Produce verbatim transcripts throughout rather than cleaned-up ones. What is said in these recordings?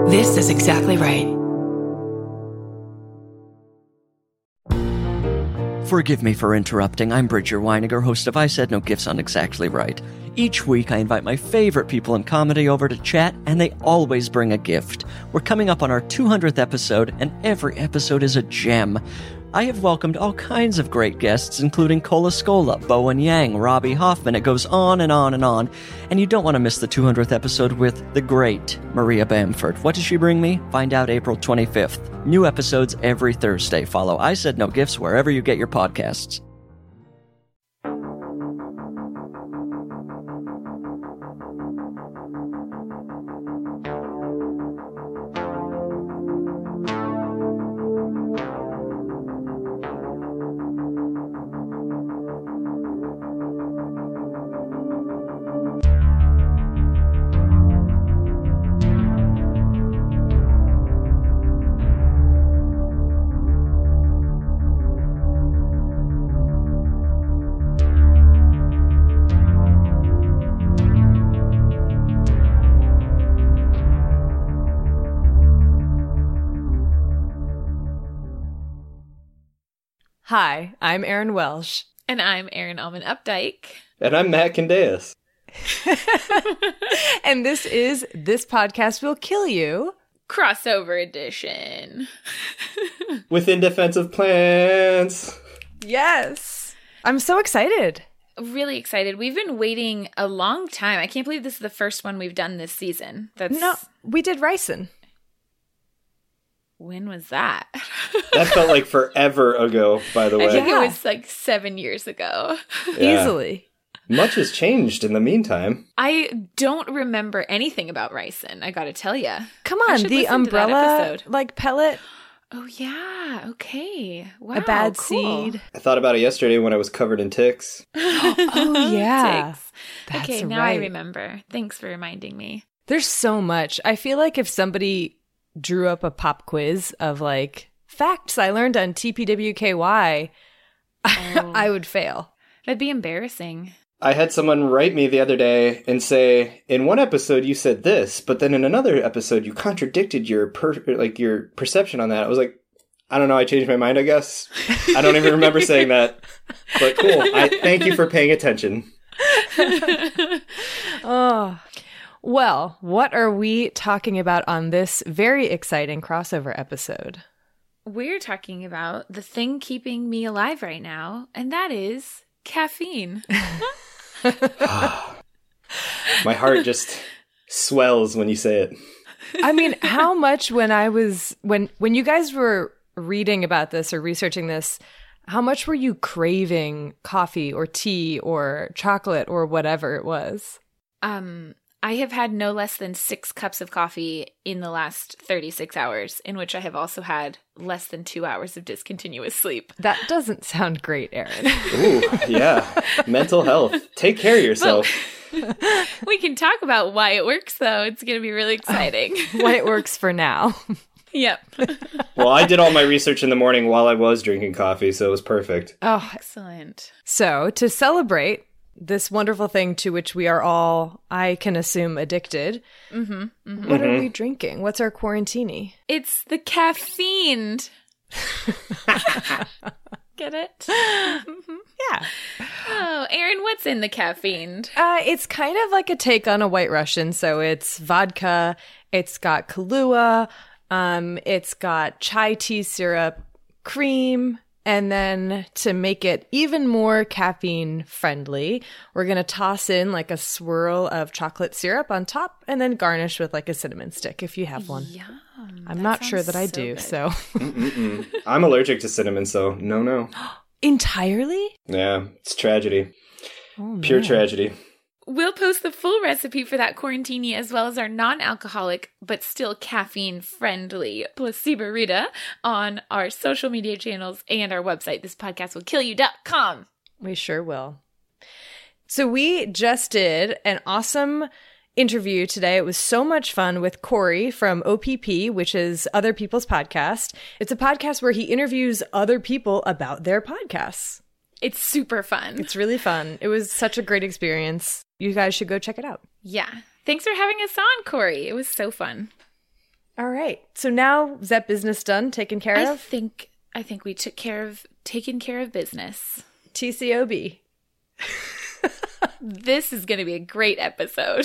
This is exactly right. Forgive me for interrupting. I'm Bridger Weiniger, host of I Said No Gifts on Exactly Right. Each week, I invite my favorite people in comedy over to chat, and they always bring a gift. We're coming up on our two hundredth episode, and every episode is a gem. I have welcomed all kinds of great guests, including Cola Scola, Bowen Yang, Robbie Hoffman. It goes on and on and on. And you don't want to miss the two hundredth episode with the great Maria Bamford. What does she bring me? Find out April twenty-fifth. New episodes every Thursday. Follow I Said No Gifts wherever you get your podcasts. Hi, I'm Erin Welsh. And I'm Erin Allman Updike. And I'm Matt Candeas. And this is This Podcast Will Kill You. Crossover edition. Within defensive plans. Yes. I'm so excited. Really excited. We've been waiting a long time. I can't believe this is the first one we've done this season. That's No, we did Ryson. When was that? That felt like forever ago, by the way. I think Yeah. it was like seven years ago. Yeah. Easily. Much has changed in the meantime. I don't remember anything about Ryson, I gotta tell you. Come on, the umbrella like pellet. Oh, yeah. Okay. Wow. A bad cool. seed. I thought about it yesterday when I was covered in ticks. Oh, yeah. Ticks. That's okay, now right. I remember. Thanks for reminding me. There's so much. I feel like if somebody drew up a pop quiz of like facts I learned on T P W K Y, Oh. I would fail. That'd be embarrassing. I had someone write me the other day and say, in one episode you said this, but then in another episode you contradicted your per- like your perception on that. I was like, I don't know, I changed my mind, I guess. I don't even remember saying that. But cool. I thank you for paying attention. Oh. Well, what are we talking about on this very exciting crossover episode? We're talking about the thing keeping me alive right now, and that is caffeine. My heart just swells when you say it. I mean, how much when I was when when you guys were reading about this or researching this, how much were you craving coffee or tea or chocolate or whatever it was? Um, I have had no less than six cups of coffee in the last thirty-six hours, in which I have also had less than two hours of discontinuous sleep. That doesn't sound great, Erin. Ooh, yeah. Mental health. Take care of yourself. We can talk about why it works, though. It's going to be really exciting. Why it works for now. Yep. Well, I did all my research in the morning while I was drinking coffee, so it was perfect. Oh, Excellent. so to celebrate this wonderful thing to which we are all, I can assume, addicted, Mm-hmm. Mm-hmm. what Mhm. are we drinking? What's our quarantini? It's the caffeine. Get it? Yeah. Oh, Erin, what's in the caffeine? Uh, it's kind of like a take on a White Russian. So it's vodka, it's got Kahlua, um, it's got chai tea syrup, cream, and then to make it even more caffeine friendly, we're going to toss in like a swirl of chocolate syrup on top and then garnish with like a cinnamon stick if you have one. Yum. I'm That not sure sounds that I so do, good. so. Mm-mm-mm. I'm allergic to cinnamon, so no, no. Entirely? Yeah, it's tragedy. Oh, Pure man. tragedy. We'll post the full recipe for that quarantini as well as our non-alcoholic but still caffeine-friendly Placebo-Rita on our social media channels and our website, this podcast will kill you dot com. We sure will. So we just did an awesome interview today. It was so much fun with Corey from O P P, which is Other People's Podcast. It's a podcast where he interviews other people about their podcasts. It's super fun. It's really fun. It was such a great experience. You guys should go check it out. Yeah. Thanks for having us on, Corey. It was so fun. All right. So now is that business done, taken care I of? think I think we took care of taking care of business. T C O B. This is going to be a great episode.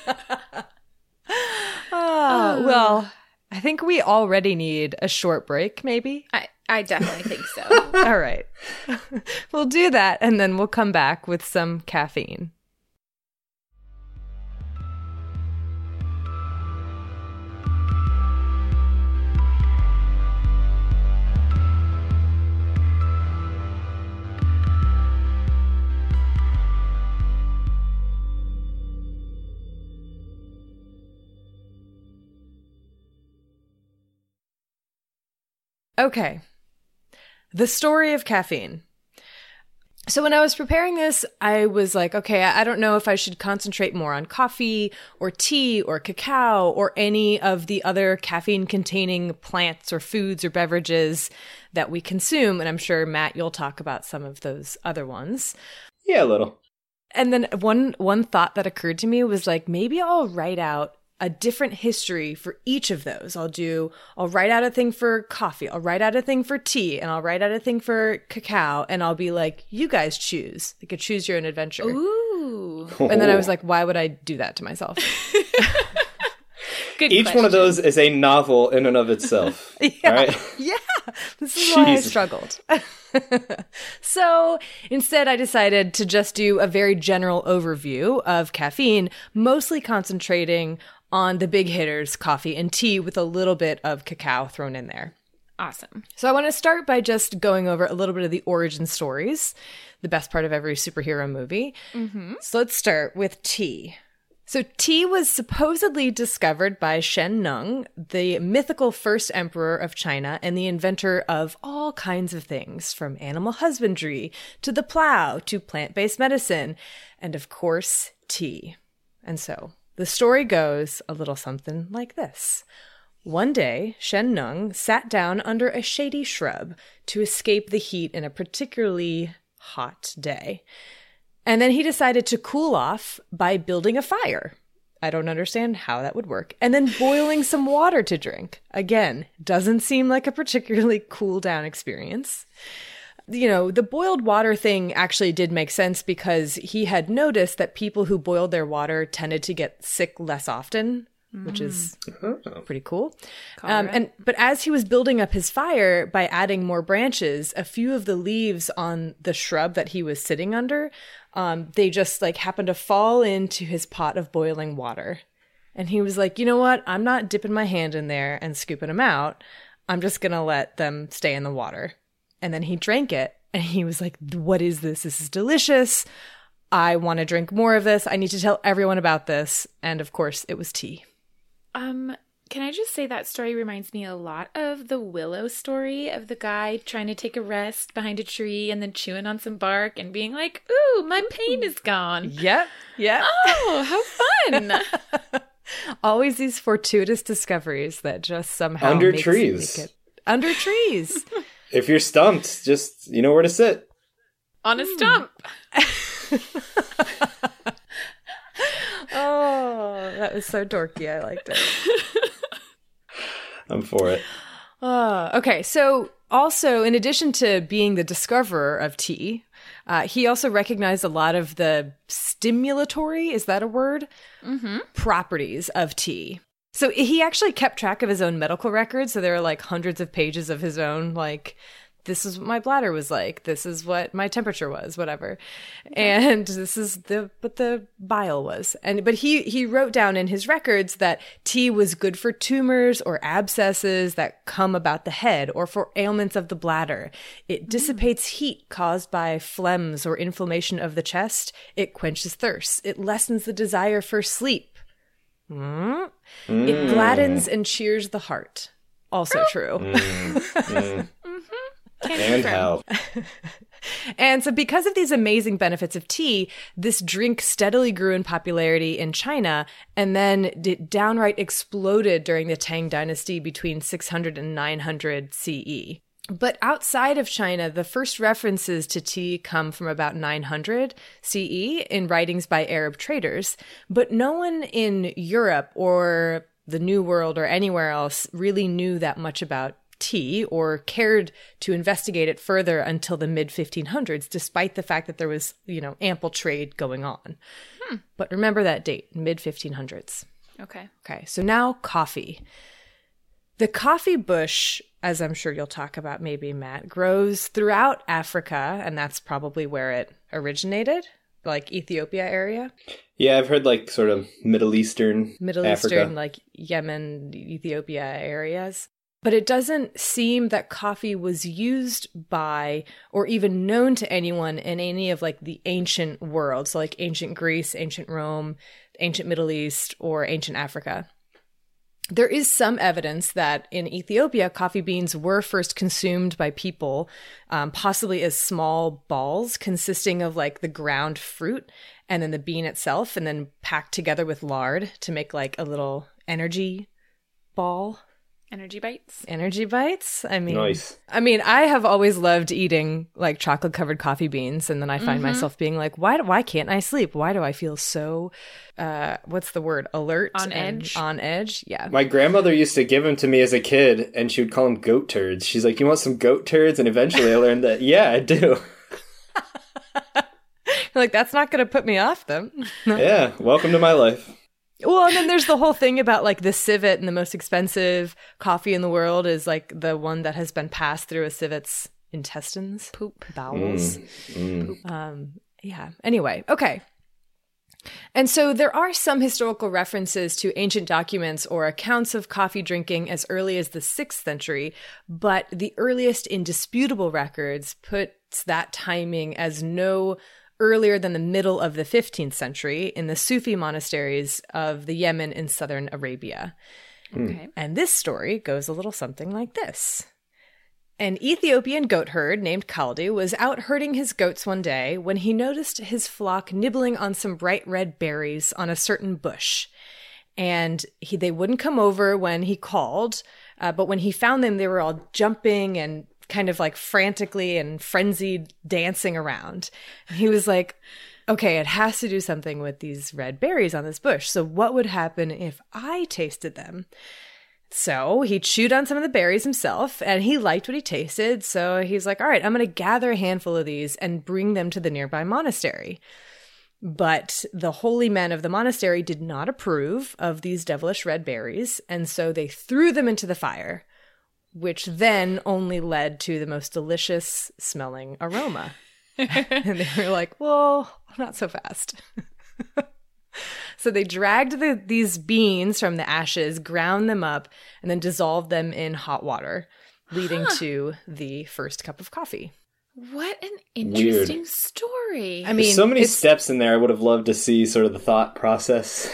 Oh, well, I think we already need a short break, maybe. I, I definitely think so. All right. We'll do that, and then we'll come back with some caffeine. Okay. The story of caffeine. So when I was preparing this, I was like, okay, I don't know if I should concentrate more on coffee or tea or cacao or any of the other caffeine-containing plants or foods or beverages that we consume. And I'm sure, Matt, you'll talk about some of those other ones. Yeah, a little. And then one one thought that occurred to me was like, maybe I'll write out a different history for each of those. I'll do, I'll write out a thing for coffee, I'll write out a thing for tea, and I'll write out a thing for cacao, and I'll be like, you guys choose. Like a choose your own adventure. Ooh. And then I was like, why would I do that to myself? Good Each question. one of those is a novel in and of itself. Yeah. All right? Yeah. This is why I Jeez. struggled. So instead, I decided to just do a very general overview of caffeine, mostly concentrating on the big hitters, coffee and tea, with a little bit of cacao thrown in there. Awesome. So I want to start by just going over a little bit of the origin stories, the best part of every superhero movie. Mm-hmm. So let's start with tea. So tea was supposedly discovered by Shen Nung, the mythical first emperor of China and the inventor of all kinds of things, from animal husbandry to the plow to plant-based medicine, and of course, tea. And so the story goes a little something like this. One day, Shen Nung sat down under a shady shrub to escape the heat in a particularly hot day. And then he decided to cool off by building a fire. I don't understand how that would work. And then boiling some water to drink. Again, doesn't seem like a particularly cool down experience. You know, the boiled water thing actually did make sense because he had noticed that people who boiled their water tended to get sick less often, which is pretty cool. Um, and but as he was building up his fire by adding more branches, a few of the leaves on the shrub that he was sitting under, um, they just like happened to fall into his pot of boiling water. And he was like, you know what? I'm not dipping my hand in there and scooping them out. I'm just going to let them stay in the water. And then he drank it and he was like, what is this? This is delicious. I want to drink more of this. I need to tell everyone about this. And of course, it was tea. Um, can I just say that story reminds me a lot of the Willow story of the guy trying to take a rest behind a tree and then chewing on some bark and being like, ooh, my pain is gone. Yep. Yep. Oh, how fun. Always these fortuitous discoveries that just somehow Under makes, trees. make it under trees. If you're stumped, just you know where to sit. On a stump. Oh, that was so dorky. I liked it. I'm for it. Uh, okay, so also, in addition to being the discoverer of tea, uh, he also recognized a lot of the stimulatory, is that a word? Mm-hmm. Properties of tea. So he actually kept track of his own medical records. So there are like hundreds of pages of his own, like, this is what my bladder was like. This is what my temperature was, whatever. And this is the what the bile was. And but he he wrote down in his records that tea was good for tumors or abscesses that come about the head or for ailments of the bladder. It dissipates heat caused by phlegms or inflammation of the chest. It quenches thirst. It lessens the desire for sleep. Mm. Mm. It gladdens and cheers the heart. Also true. Mm. Mm. Can't And confirm. how? And so because of these amazing benefits of tea, this drink steadily grew in popularity in China and then it downright exploded during the Tang Dynasty between six hundred and nine hundred C E. But outside of China, the first references to tea come from about nine hundred C E in writings by Arab traders, but no one in Europe or the New World or anywhere else really knew that much about tea or cared to investigate it further until the mid fifteen hundreds, despite the fact that there was, you know, ample trade going on. Hmm. But remember that date, mid fifteen hundreds. Okay. Okay, so now coffee. The coffee bush, as I'm sure you'll talk about maybe, Matt, grows throughout Africa, and that's probably where it originated, like Ethiopia area. Yeah, I've heard like sort of Middle Eastern, Middle Africa. Eastern, like Yemen, Ethiopia areas. But it doesn't seem that coffee was used by or even known to anyone in any of like the ancient world. So like ancient Greece, ancient Rome, ancient Middle East, or ancient Africa. There is some evidence that in Ethiopia, coffee beans were first consumed by people, um, possibly as small balls consisting of like the ground fruit and then the bean itself, and then packed together with lard to make like a little energy ball. Energy bites. Energy bites. I mean, Nice. I mean, I have always loved eating like chocolate covered coffee beans, and then I find Mm-hmm. myself being like, why? Why can't I sleep? Why do I feel so? Uh, what's the word? Alert, On and edge? On edge. Yeah. My grandmother used to give them to me as a kid, and she would call them goat turds. She's like, "You want some goat turds?" And eventually, I learned that, yeah, I do. Like that's not going to put me off them. Yeah, welcome to my life. Well, and then there's the whole thing about like the civet, and the most expensive coffee in the world is like the one that has been passed through a civet's intestines, poop, bowels. Mm. Um, yeah. Anyway, okay. And so there are some historical references to ancient documents or accounts of coffee drinking as early as the sixth century, but the earliest indisputable records puts that timing as no earlier than the middle of the fifteenth century in the Sufi monasteries of the Yemen in southern Arabia. Okay. And this story goes a little something like this. An Ethiopian goat herd named Kaldi was out herding his goats one day when he noticed his flock nibbling on some bright red berries on a certain bush. And he, they wouldn't come over when he called, uh, but when he found them, they were all jumping and kind of like frantically and frenzied dancing around. And he was like, okay, it has to do something with these red berries on this bush. So what would happen if I tasted them? So he chewed on some of the berries himself, and he liked what he tasted. So he's like, all right, I'm going to gather a handful of these and bring them to the nearby monastery. But the holy men of the monastery did not approve of these devilish red berries, and so they threw them into the fire, which then only led to the most delicious smelling aroma. And they were like, well, not so fast. So they dragged the, these beans from the ashes, ground them up, and then dissolved them in hot water, leading huh. to the first cup of coffee. What an interesting Weird. story. I mean, There's so many it's... steps in there. I would have loved to see sort of the thought process.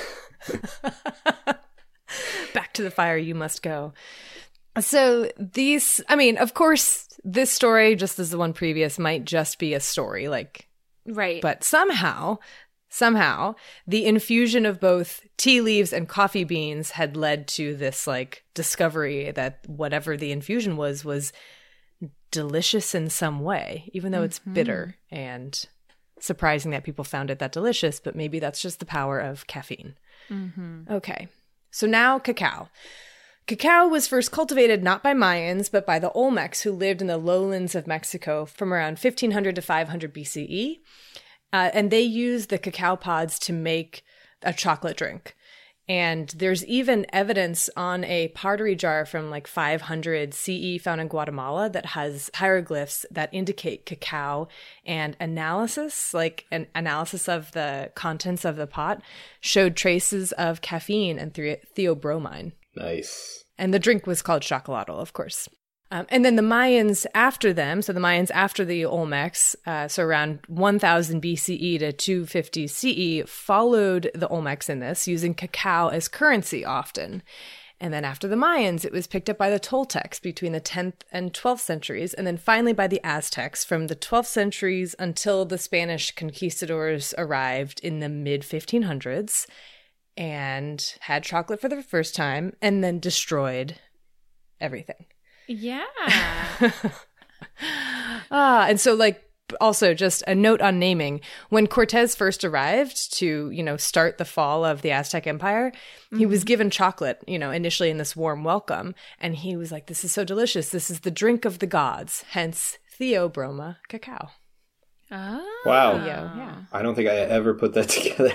Back to the fire you must go. So these, I mean, of course, this story, just as the one previous, might just be a story, like, right. But somehow, somehow, the infusion of both tea leaves and coffee beans had led to this, like, discovery that whatever the infusion was, was delicious in some way, even though it's mm-hmm. bitter, and surprising that people found it that delicious, but maybe that's just the power of caffeine. Mm-hmm. Okay, so now cacao. Cacao was first cultivated not by Mayans, but by the Olmecs, who lived in the lowlands of Mexico from around fifteen hundred to five hundred B C E. Uh, and they used the cacao pods to make a chocolate drink. And there's even evidence on a pottery jar from like five hundred C E found in Guatemala that has hieroglyphs that indicate cacao, and analysis, like an analysis of the contents of the pot, showed traces of caffeine and the- theobromine. Nice. And the drink was called chocolatl, of course. Um, and then the Mayans after them, so the Mayans after the Olmecs, uh, so around one thousand B C E to two fifty C E, followed the Olmecs in this, using cacao as currency often. And then after the Mayans, it was picked up by the Toltecs between the tenth and twelfth centuries, and then finally by the Aztecs from the twelfth centuries until the Spanish conquistadors arrived in the mid fifteen hundreds. And had chocolate for the first time, and then destroyed everything. Yeah. ah, and so like Also, just a note on naming. When Cortez first arrived to, you know, start the fall of the Aztec Empire, mm-hmm. he was given chocolate, you know, initially in this warm welcome. And he was like, this is so delicious. This is the drink of the gods. Hence, Theobroma cacao. Oh. Wow. Theo, yeah. I don't think I ever put that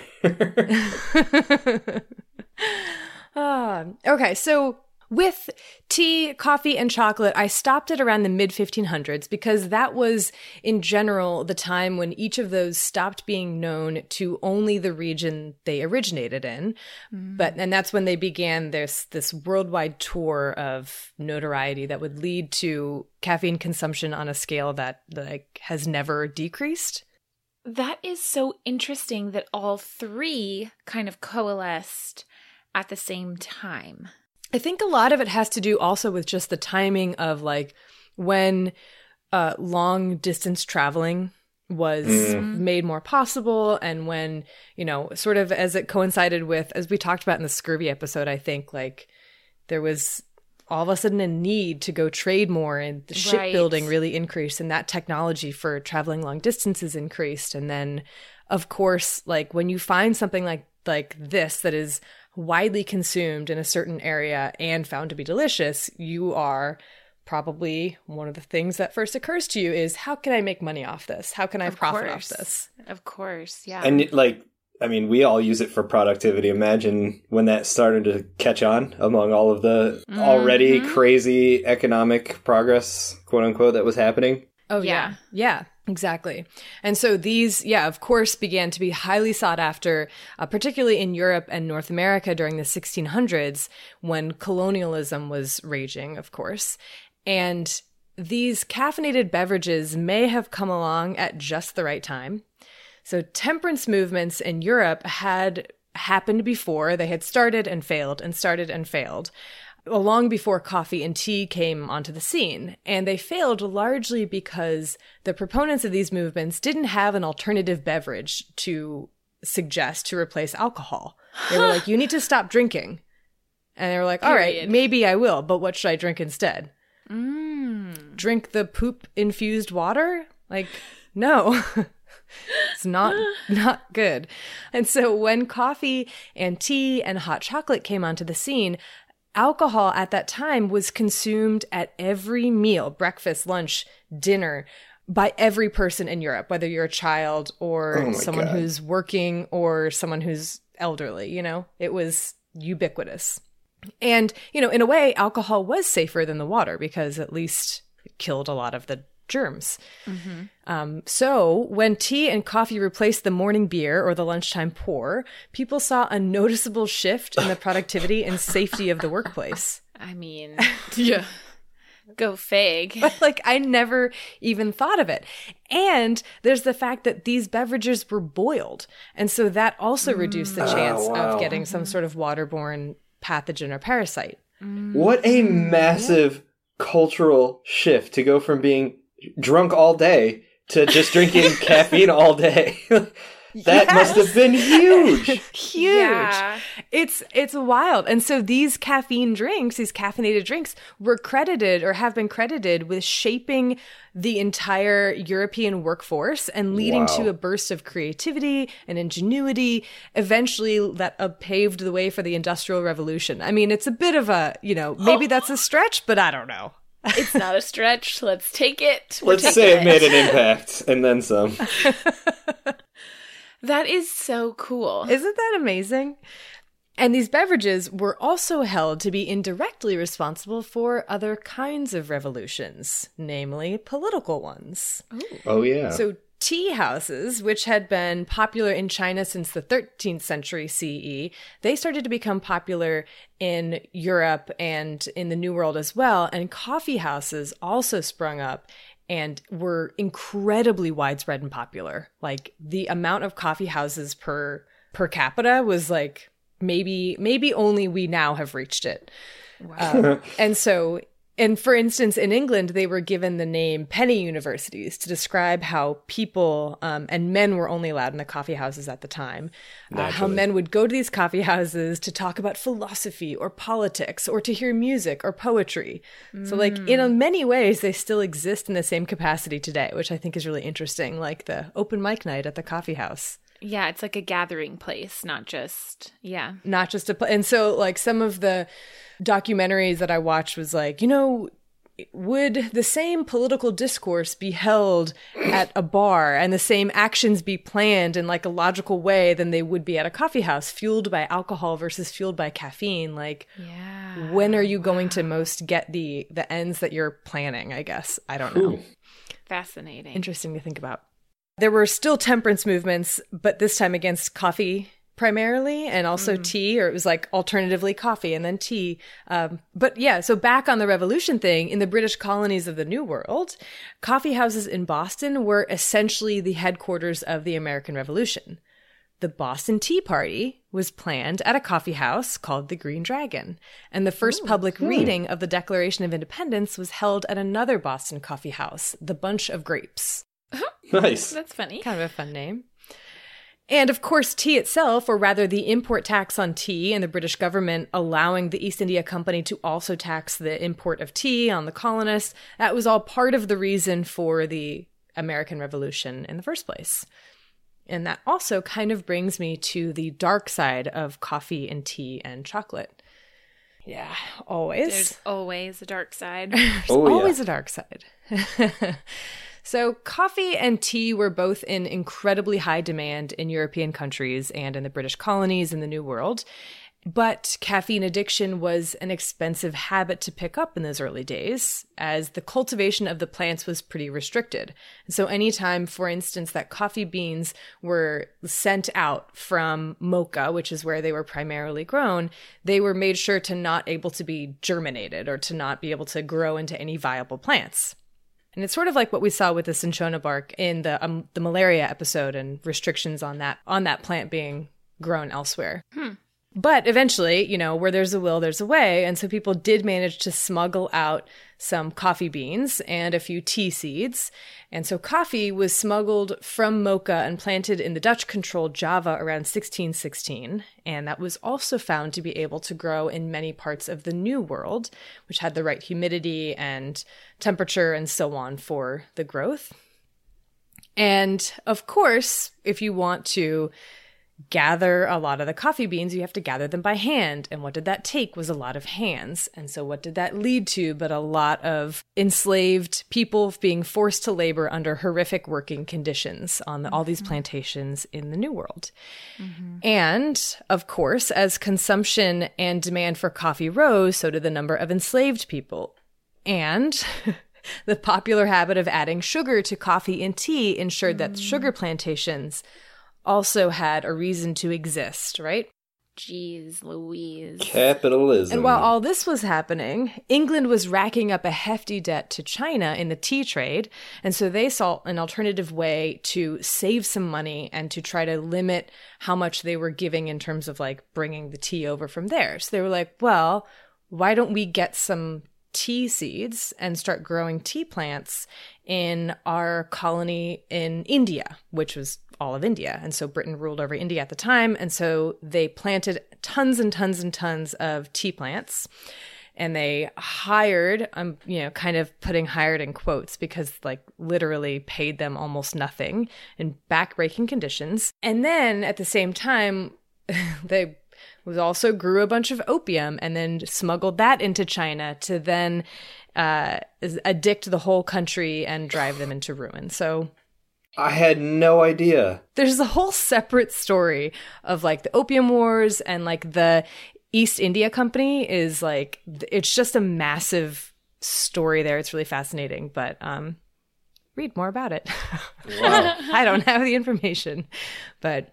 together. uh, okay, so with tea, coffee, and chocolate, I stopped at around the mid fifteen hundreds because that was, in general, the time when each of those stopped being known to only the region they originated in. Mm. But and that's when they began this this worldwide tour of notoriety that would lead to caffeine consumption on a scale that like has never decreased. That is so interesting that all three kind of coalesced at the same time. I think a lot of it has to do also with just the timing of like when uh, long distance traveling was mm. made more possible, and when, you know, sort of as it coincided with, as we talked about in the scurvy episode, I think like there was all of a sudden a need to go trade more, and the shipbuilding right. really increased, and that technology for traveling long distances increased. And then, of course, like when you find something like like this that is widely consumed in a certain area and found to be delicious, you are probably one of the things that first occurs to you is, how can I make money off this? How can I of profit course. off this? Of course, yeah. And like, I mean, we all use it for productivity. Imagine when that started to catch on among all of the mm-hmm. already crazy economic progress, quote unquote, that was happening. Oh, yeah. Yeah, exactly. And so these, yeah, of course, began to be highly sought after, uh, particularly in Europe and North America during the sixteen hundreds, when colonialism was raging, of course. And these caffeinated beverages may have come along at just the right time. So temperance movements in Europe had happened before. They had started and failed and started and failed. Long before coffee and tea came onto the scene. And they failed largely because the proponents of these movements didn't have an alternative beverage to suggest to replace alcohol. They were like, you need to stop drinking. And they were like, all right, maybe I will, but what should I drink instead? Mm. Drink the poop-infused water? Like, no. It's not not good. And so when coffee and tea and hot chocolate came onto the scene, alcohol at that time was consumed at every meal, breakfast, lunch, dinner, by every person in Europe, whether you're a child or oh someone God. who's working or someone who's elderly, you know? It was ubiquitous. And, you know, in a way, alcohol was safer than the water because at least it killed a lot of the germs. Mm-hmm. Um, so when tea and coffee replaced the morning beer or the lunchtime pour, people saw a noticeable shift in the productivity and safety of the workplace. I mean, yeah. Go fig. But like, I never even thought of it. And there's the fact that these beverages were boiled. And so that also reduced the chance oh, wow. of getting some sort of waterborne pathogen or parasite. What a massive yeah. cultural shift to go from being drunk all day to just drinking caffeine all day. That yes. must have been huge. Huge. Yeah. It's it's wild. And so these caffeine drinks, these caffeinated drinks, were credited or have been credited with shaping the entire European workforce and leading wow. to a burst of creativity and ingenuity, eventually that uh, paved the way for the Industrial Revolution. I mean, it's a bit of a, you know, maybe that's a stretch, but I don't know. It's not a stretch. Let's take it. We're Let's say it. it made an impact and then some. That is so cool. Isn't that amazing? And these beverages were also held to be indirectly responsible for other kinds of revolutions, namely political ones. Ooh. Oh, yeah. So tea houses, which had been popular in China since the thirteenth century C E, they started to become popular in Europe and in the New World as well. And coffee houses also sprung up and were incredibly widespread and popular. Like the amount of coffee houses per per capita was like maybe maybe only we now have reached it. Wow. Um, and so And for instance, in England, they were given the name penny universities to describe how people um, and men were only allowed in the coffee houses at the time. Uh, how men would go to these coffee houses to talk about philosophy or politics or to hear music or poetry. Mm. So like in many ways, they still exist in the same capacity today, which I think is really interesting, like the open mic night at the coffee house. Yeah, it's like a gathering place, not just, yeah. Not just a pl- and so like some of the documentaries that I watched was like, you know, would the same political discourse be held at a bar and the same actions be planned in like a logical way than they would be at a coffee house, fueled by alcohol versus fueled by caffeine? Like, yeah. When are you wow. going to most get the the ends that you're planning, I guess? I don't know. Ooh. Fascinating. Interesting to think about. There were still temperance movements, but this time against coffee primarily, and also mm. tea, or it was like alternatively coffee and then tea. Um, but yeah, so back on the revolution thing, in the British colonies of the New World, coffee houses in Boston were essentially the headquarters of the American Revolution. The Boston Tea Party was planned at a coffee house called the Green Dragon, and the first Ooh, public hmm. reading of the Declaration of Independence was held at another Boston coffee house, the Bunch of Grapes. Nice. That's funny. Kind of a fun name. And of course, tea itself, or rather the import tax on tea and the British government allowing the East India Company to also tax the import of tea on the colonists, that was all part of the reason for the American Revolution in the first place. And that also kind of brings me to the dark side of coffee and tea and chocolate. Yeah, always. There's always a dark side. There's oh, always yeah. a dark side. So coffee and tea were both in incredibly high demand in European countries and in the British colonies in the New World. But caffeine addiction was an expensive habit to pick up in those early days, as the cultivation of the plants was pretty restricted. And so anytime, for instance, that coffee beans were sent out from Mocha, which is where they were primarily grown, they were made sure to not able to be germinated or to not be able to grow into any viable plants. And it's sort of like what we saw with the cinchona bark in the um, the malaria episode and restrictions on that on that plant being grown elsewhere. Hmm. But eventually, you know, where there's a will, there's a way. And so people did manage to smuggle out some coffee beans and a few tea seeds. And so coffee was smuggled from Mocha and planted in the Dutch-controlled Java around sixteen sixteen. And that was also found to be able to grow in many parts of the New World, which had the right humidity and temperature and so on for the growth. And of course, if you want to gather a lot of the coffee beans, you have to gather them by hand. And what did that take was a lot of hands. And so what did that lead to but a lot of enslaved people being forced to labor under horrific working conditions on the, mm-hmm. all these plantations in the New World. Mm-hmm. And of course, as consumption and demand for coffee rose, so did the number of enslaved people. And the popular habit of adding sugar to coffee and tea ensured mm-hmm. that sugar plantations also had a reason to exist, right? Jeez Louise. Capitalism. And while all this was happening, England was racking up a hefty debt to China in the tea trade. And so they saw an alternative way to save some money and to try to limit how much they were giving in terms of like bringing the tea over from there. So they were like, well, why don't we get some tea seeds and start growing tea plants in our colony in India, which was all of India. And so Britain ruled over India at the time. And so they planted tons and tons and tons of tea plants. And they hired, I'm, you know, kind of putting hired in quotes because like literally paid them almost nothing in backbreaking conditions. And then at the same time, they was also grew a bunch of opium and then smuggled that into China to then uh, addict the whole country and drive them into ruin. So I had no idea. There's a whole separate story of like the opium wars and like the East India Company is like, it's just a massive story there. It's really fascinating, but um, read more about it. Wow. I don't have the information, but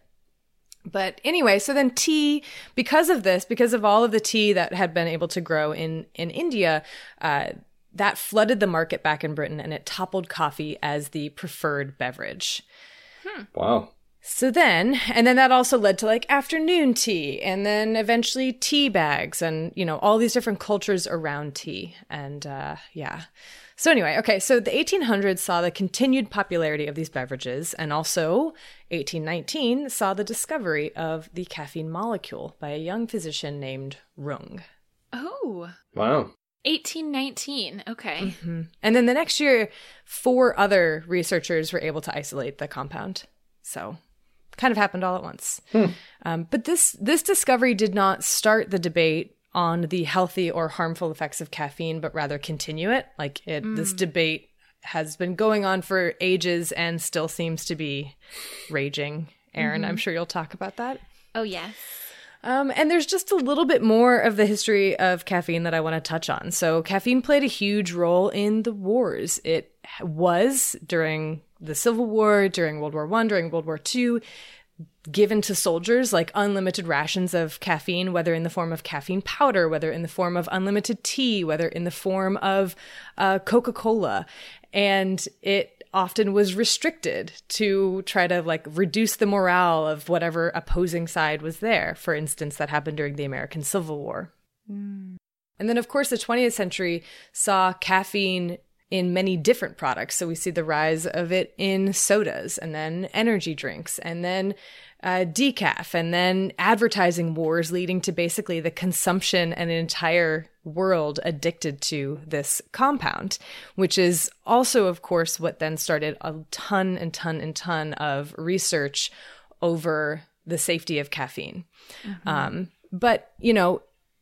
But anyway, so then tea, because of this, because of all of the tea that had been able to grow in, in India, uh, that flooded the market back in Britain and it toppled coffee as the preferred beverage. Hmm. Wow. So then, and then that also led to like afternoon tea and then eventually tea bags and, you know, all these different cultures around tea. And uh, yeah. So anyway, okay, so the eighteen hundreds saw the continued popularity of these beverages, and also eighteen nineteen saw the discovery of the caffeine molecule by a young physician named Rung. Oh. Wow. eighteen nineteen. Okay. Mm-hmm. And then the next year, four other researchers were able to isolate the compound. So kind of happened all at once. Hmm. Um, but this this discovery did not start the debate on the healthy or harmful effects of caffeine, but rather continue it. Like it, mm. this debate has been going on for ages and still seems to be raging. Erin, mm-hmm. I'm sure you'll talk about that. Oh, yes. Um, and there's just a little bit more of the history of caffeine that I want to touch on. So caffeine played a huge role in the wars. It was during the Civil War, during World War One, during World War Two, given to soldiers like unlimited rations of caffeine, whether in the form of caffeine powder, whether in the form of unlimited tea, whether in the form of uh, Coca-Cola. And it often was restricted to try to like reduce the morale of whatever opposing side was there. For instance, that happened during the American Civil War. Mm. And then, of course, the twentieth century saw caffeine in many different products. So we see the rise of it in sodas and then energy drinks and then uh, decaf and then advertising wars leading to basically the consumption and an entire world addicted to this compound, which is also, of course, what then started a ton and ton and ton of research over the safety of caffeine. Mm-hmm. Um, but, you know,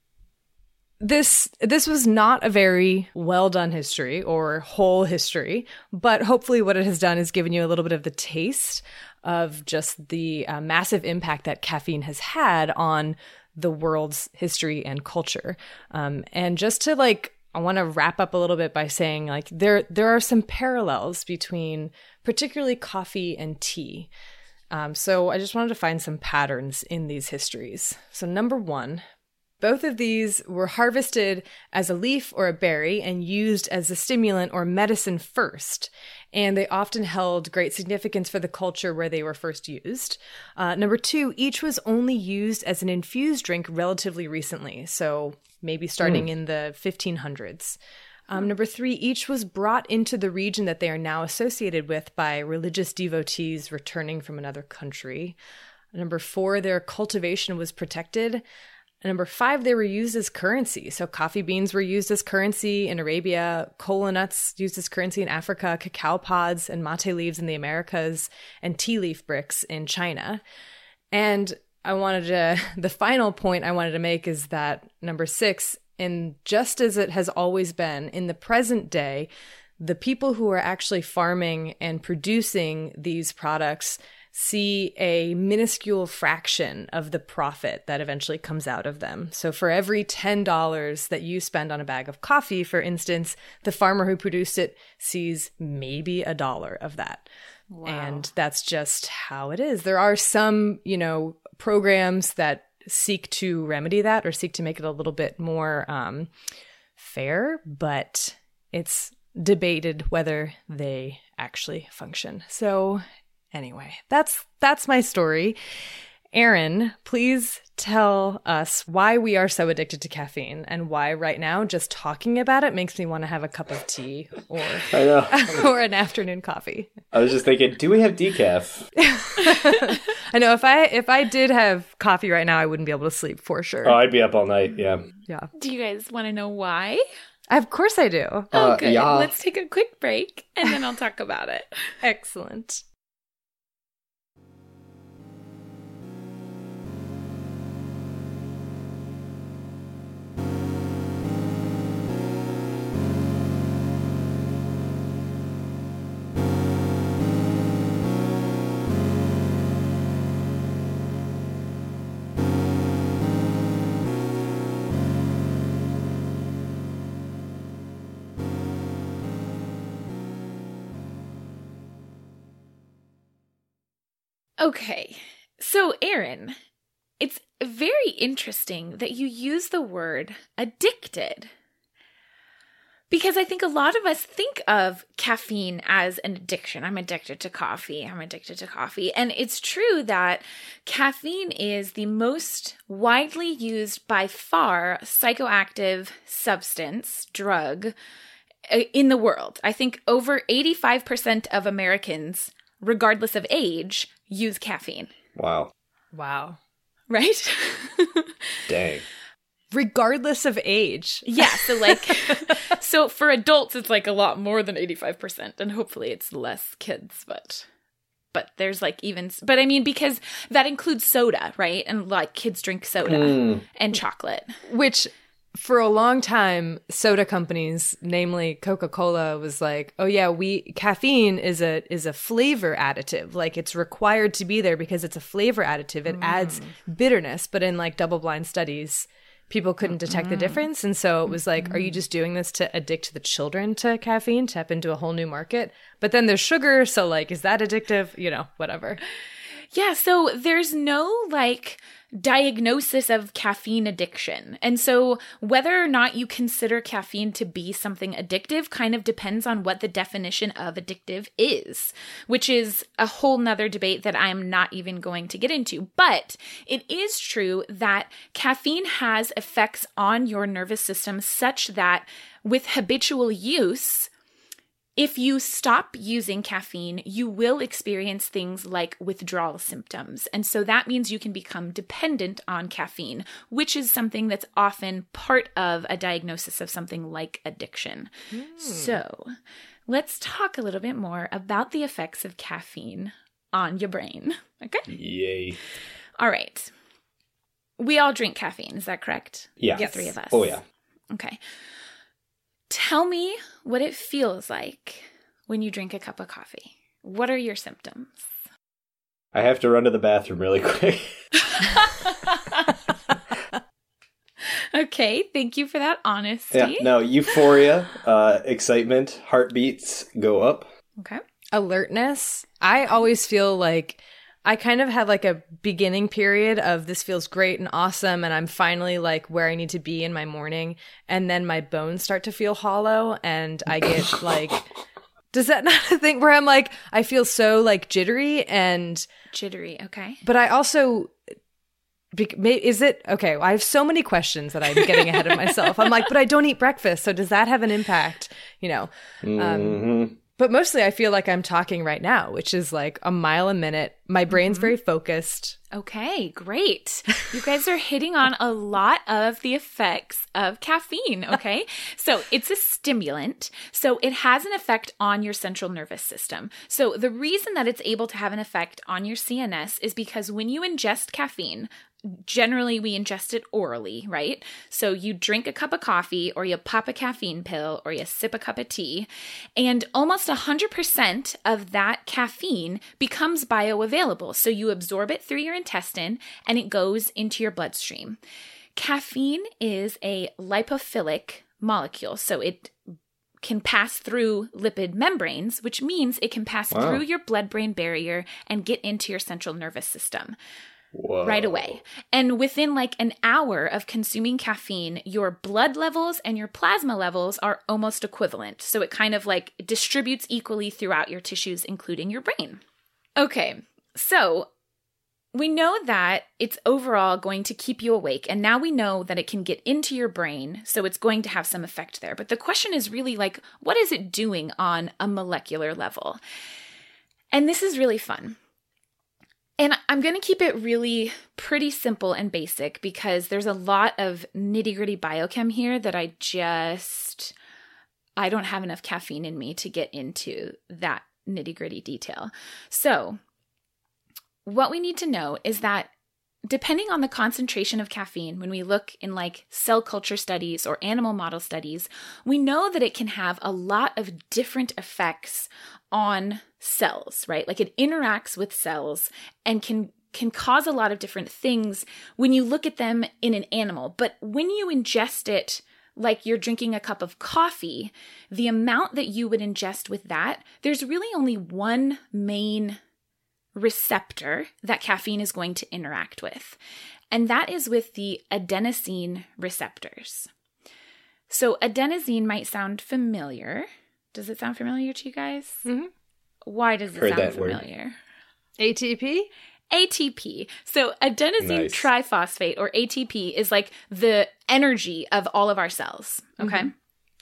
This this was not a very well done history or whole history, but hopefully what it has done is given you a little bit of the taste of just the uh, massive impact that caffeine has had on the world's history and culture. Um, and just to like, I want to wrap up a little bit by saying like there there are some parallels between particularly coffee and tea. Um, so I just wanted to find some patterns in these histories. So number one, both of these were harvested as a leaf or a berry and used as a stimulant or medicine first. And they often held great significance for the culture where they were first used. Uh, number two, each was only used as an infused drink relatively recently. So maybe starting mm. in the fifteen hundreds. Um, number three, each was brought into the region that they are now associated with by religious devotees returning from another country. Number four, their cultivation was protected. Number five, they were used as currency. So coffee beans were used as currency in Arabia, cola nuts used as currency in Africa, cacao pods and mate leaves in the Americas, and tea leaf bricks in China. And I wanted to, the final point I wanted to make is that number six, and just as it has always been, in the present day, the people who are actually farming and producing these products see a minuscule fraction of the profit that eventually comes out of them. So for every ten dollars that you spend on a bag of coffee, for instance, the farmer who produced it sees maybe a dollar of that. Wow. And that's just how it is. There are some, you know, programs that seek to remedy that or seek to make it a little bit more um, fair, but it's debated whether they actually function. So anyway, that's that's my story. Erin, please tell us why we are so addicted to caffeine and why right now just talking about it makes me want to have a cup of tea or I know. or an afternoon coffee. I was just thinking, do we have decaf? I know if I if I did have coffee right now, I wouldn't be able to sleep for sure. Oh, I'd be up all night. Yeah. Yeah. Do you guys want to know why? Of course I do. Oh, Uh, good. yeah. Let's take a quick break and then I'll talk about it. Excellent. Okay, so Erin, it's very interesting that you use the word addicted. Because I think a lot of us think of caffeine as an addiction. I'm addicted to coffee. I'm addicted to coffee. And it's true that caffeine is the most widely used by far psychoactive substance, drug, in the world. I think over eighty-five percent of Americans, regardless of age, use caffeine. Wow. Wow. Right? Dang. Regardless of age. Yeah. So like, so for adults, it's like a lot more than eighty-five percent. And hopefully it's less kids, but, but there's like even, but I mean, because that includes soda, right? And like kids drink soda Mm. and chocolate. Which for a long time, soda companies, namely Coca-Cola, was like, oh yeah, we caffeine is a is a flavor additive. Like it's required to be there because it's a flavor additive. It mm. adds bitterness. But in like double-blind studies, people couldn't detect the difference. And so it was like, are you just doing this to addict the children to caffeine, tap into a whole new market? But then there's sugar. So like, is that addictive? You know, whatever. Yeah. So there's no like diagnosis of caffeine addiction. And so whether or not you consider caffeine to be something addictive kind of depends on what the definition of addictive is, which is a whole nother debate that I'm not even going to get into. But it is true that caffeine has effects on your nervous system such that with habitual use, if you stop using caffeine, you will experience things like withdrawal symptoms. And so that means you can become dependent on caffeine, which is something that's often part of a diagnosis of something like addiction. Mm. So let's talk a little bit more about the effects of caffeine on your brain. Okay? Yay. All right. We all drink caffeine. Is that correct? Yeah. The three of us. Oh, yeah. Okay. Tell me what it feels like when you drink a cup of coffee. What are your symptoms? I have to run to the bathroom really quick. Okay, thank you for that honesty. Yeah, no, euphoria, uh, excitement, heartbeats go up. Okay. Alertness. I always feel like I kind of have like a beginning period of this feels great and awesome and I'm finally like where I need to be in my morning, and then my bones start to feel hollow and I get like, does that not a thing where I'm like, I feel so like jittery and jittery, okay. But I also, is it, okay, I have so many questions that I'm getting ahead of myself. I'm like, but I don't eat breakfast, so does that have an impact? You know, mm-hmm. um, but mostly I feel like I'm talking right now, which is like a mile a minute. My brain's mm-hmm. very focused. Okay, great. You guys are hitting on a lot of the effects of caffeine, okay? So it's a stimulant. So it has an effect on your central nervous system. So the reason that it's able to have an effect on your C N S is because when you ingest caffeine, generally we ingest it orally, right? So you drink a cup of coffee or you pop a caffeine pill or you sip a cup of tea, and almost one hundred percent of that caffeine becomes bioavailable. So you absorb it through your intestine and it goes into your bloodstream. Caffeine is a lipophilic molecule, so it can pass through lipid membranes, which means it can pass wow. through your blood-brain barrier and get into your central nervous system. Whoa. Right away. And within like an hour of consuming caffeine, your blood levels and your plasma levels are almost equivalent. So it kind of like distributes equally throughout your tissues, including your brain. Okay, so we know that it's overall going to keep you awake. And now we know that it can get into your brain. So it's going to have some effect there. But the question is really like, what is it doing on a molecular level? And this is really fun. And I'm going to keep it really pretty simple and basic because there's a lot of nitty-gritty biochem here that I just, I don't have enough caffeine in me to get into that nitty-gritty detail. So what we need to know is that depending on the concentration of caffeine, when we look in like cell culture studies or animal model studies, we know that it can have a lot of different effects on cells, right? Like it interacts with cells and can can cause a lot of different things when you look at them in an animal. But when you ingest it like you're drinking a cup of coffee, the amount that you would ingest with that, there's really only one main receptor that caffeine is going to interact with, and that is with the adenosine receptors. So adenosine might sound familiar. Does it sound familiar to you guys? Mm-hmm. Why does it Heard sound that word. familiar? A T P? A T P. So adenosine Nice. triphosphate, or A T P, is like the energy of all of our cells. Okay. Mm-hmm.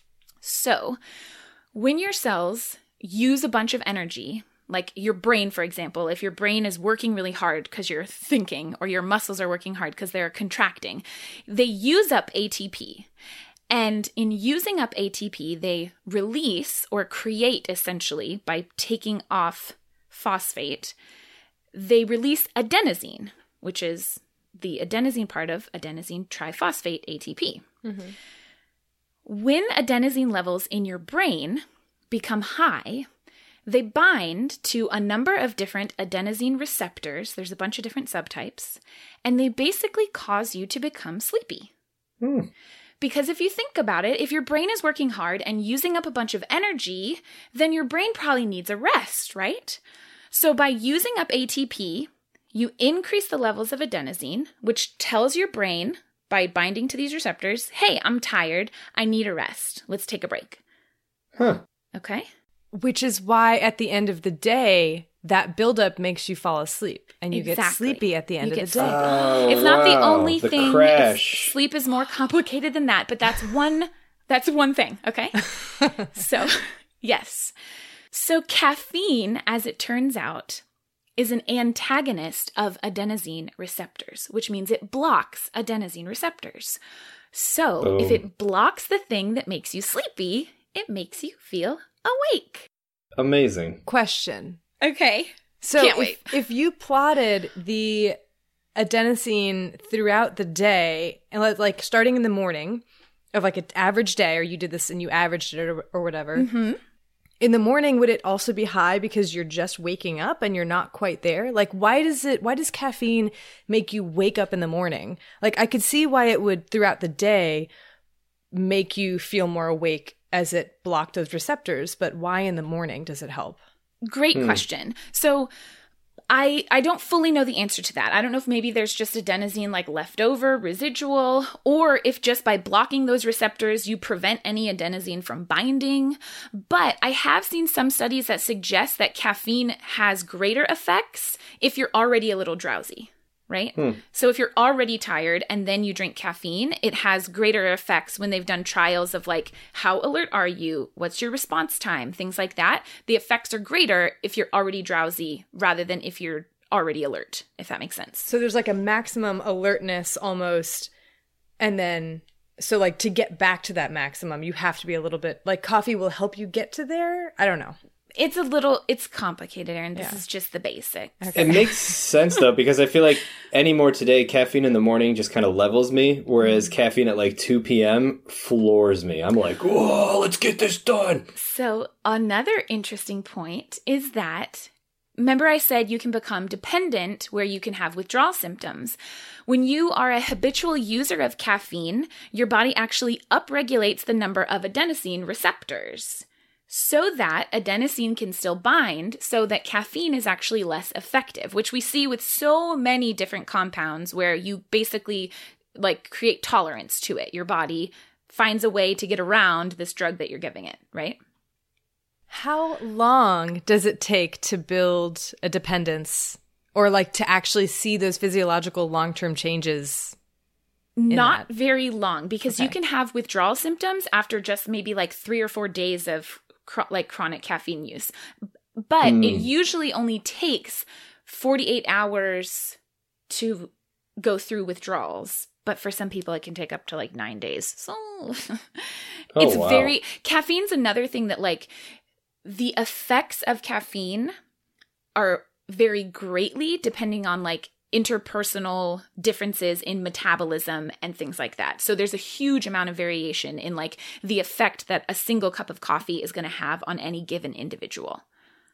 So when your cells use a bunch of energy, like your brain, for example, if your brain is working really hard because you're thinking, or your muscles are working hard because they're contracting, they use up A T P. And in using up A T P, they release or create, essentially, by taking off phosphate, they release adenosine, which is the adenosine part of adenosine triphosphate, A T P. Mm-hmm. When adenosine levels in your brain become high, they bind to a number of different adenosine receptors. There's a bunch of different subtypes, and they basically cause you to become sleepy. Hmm. Because if you think about it, if your brain is working hard and using up a bunch of energy, then your brain probably needs a rest, right? So by using up A T P, you increase the levels of adenosine, which tells your brain by binding to these receptors, hey, I'm tired. I need a rest. Let's take a break. Huh. Okay. Which is why at the end of the day, that buildup makes you fall asleep and you Exactly. get sleepy at the end You of the get day. Oh, It's not the wow. only The thing. crash. It's- sleep is more complicated than that, but that's one that's one thing, okay? So, yes. So caffeine, as it turns out, is an antagonist of adenosine receptors, which means it blocks adenosine receptors. So, Boom. if it blocks the thing that makes you sleepy, it makes you feel awake. Amazing. Question. Okay. So Can't if, wait. if you plotted the adenosine throughout the day, and like, like starting in the morning of like an average day, or you did this and you averaged it or, or whatever, Mm-hmm. in the morning, would it also be high because you're just waking up and you're not quite there? Like, why does it, why does caffeine make you wake up in the morning? Like, I could see why it would throughout the day make you feel more awake as it blocked those receptors, but why in the morning does it help? Great question. So I I don't fully know the answer to that. I don't know if maybe there's just adenosine like leftover, residual, or if just by blocking those receptors you prevent any adenosine from binding. But I have seen some studies that suggest that caffeine has greater effects if you're already a little drowsy. Right? Hmm. So if you're already tired and then you drink caffeine, it has greater effects when they've done trials of like, how alert are you? What's your response time? Things like that. The effects are greater if you're already drowsy rather than if you're already alert, if that makes sense. So there's like a maximum alertness almost, and then so like to get back to that maximum, you have to be a little bit like coffee will help you get to there. I don't know. It's a little, it's complicated, Erin. This Yeah. is just the basics. It makes sense though, because I feel like any more today, caffeine in the morning just kind of levels me, whereas caffeine at like two p.m. floors me. I'm like, whoa, let's get this done. So another interesting point is that, remember I said you can become dependent where you can have withdrawal symptoms. When you are a habitual user of caffeine, your body actually upregulates the number of adenosine receptors so that adenosine can still bind, so that caffeine is actually less effective, which we see with so many different compounds where you basically like create tolerance to it. Your body finds a way to get around this drug that you're giving it, right? How long does it take to build a dependence or like to actually see those physiological long-term changes? Not that? very long, because you Okay. can have withdrawal symptoms after just maybe like three or four days of cro- like chronic caffeine use. But Mm. it usually only takes forty-eight hours to go through withdrawals. But for some people, it can take up to like nine days. So it's wow. very, caffeine's another thing that like the effects of caffeine are vary greatly depending on like interpersonal differences in metabolism and things like that. So there's a huge amount of variation in like the effect that a single cup of coffee is going to have on any given individual.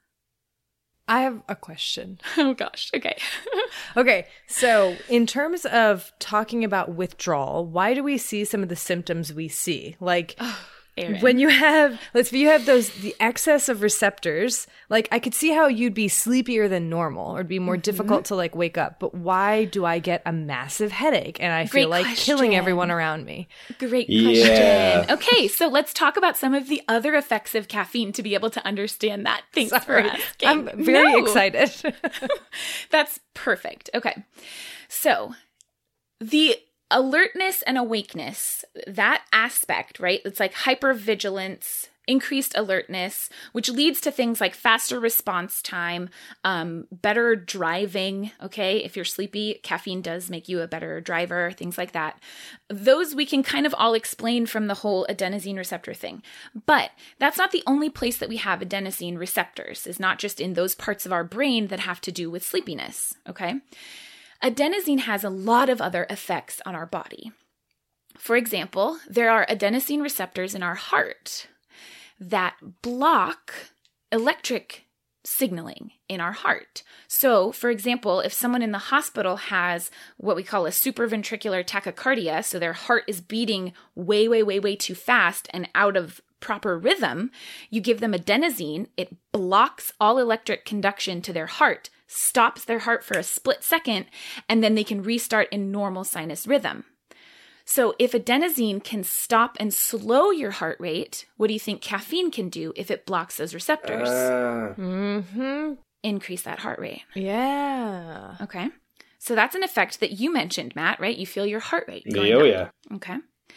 I have a question. Oh gosh. Okay. Okay, so in terms of talking about withdrawal, why do we see some of the symptoms we see? Like, Erin? When you have, let's you have those, the excess of receptors, like I could see how you'd be sleepier than normal or it'd be more mm-hmm. difficult to like wake up. But why do I get a massive headache and I Great feel like question. killing everyone around me? Great question. Yeah. Okay, so let's talk about some of the other effects of caffeine to be able to understand that. Thanks Sorry. for asking. I'm very No. excited. That's perfect. Okay. So the alertness and awakeness, that aspect, right? It's like hypervigilance, increased alertness, which leads to things like faster response time, um, better driving. Okay. If you're sleepy, caffeine does make you a better driver, things like that. Those we can kind of all explain from the whole adenosine receptor thing. But that's not the only place that we have adenosine receptors. It's not just in those parts of our brain that have to do with sleepiness. Okay. Adenosine has a lot of other effects on our body. For example, there are adenosine receptors in our heart that block electric signaling in our heart. So, for example, if someone in the hospital has what we call a supraventricular tachycardia, so their heart is beating way, way, way, way too fast and out of proper rhythm, you give them adenosine, it blocks all electric conduction to their heart, stops their heart for a split second, and then they can restart in normal sinus rhythm. So if adenosine can stop and slow your heart rate, what do you think caffeine can do if it blocks those receptors? Uh, mm-hmm. Increase that heart rate. Yeah. Okay. So that's an effect that you mentioned, Matt, right? You feel your heart rate going oh, up. yeah. Okay.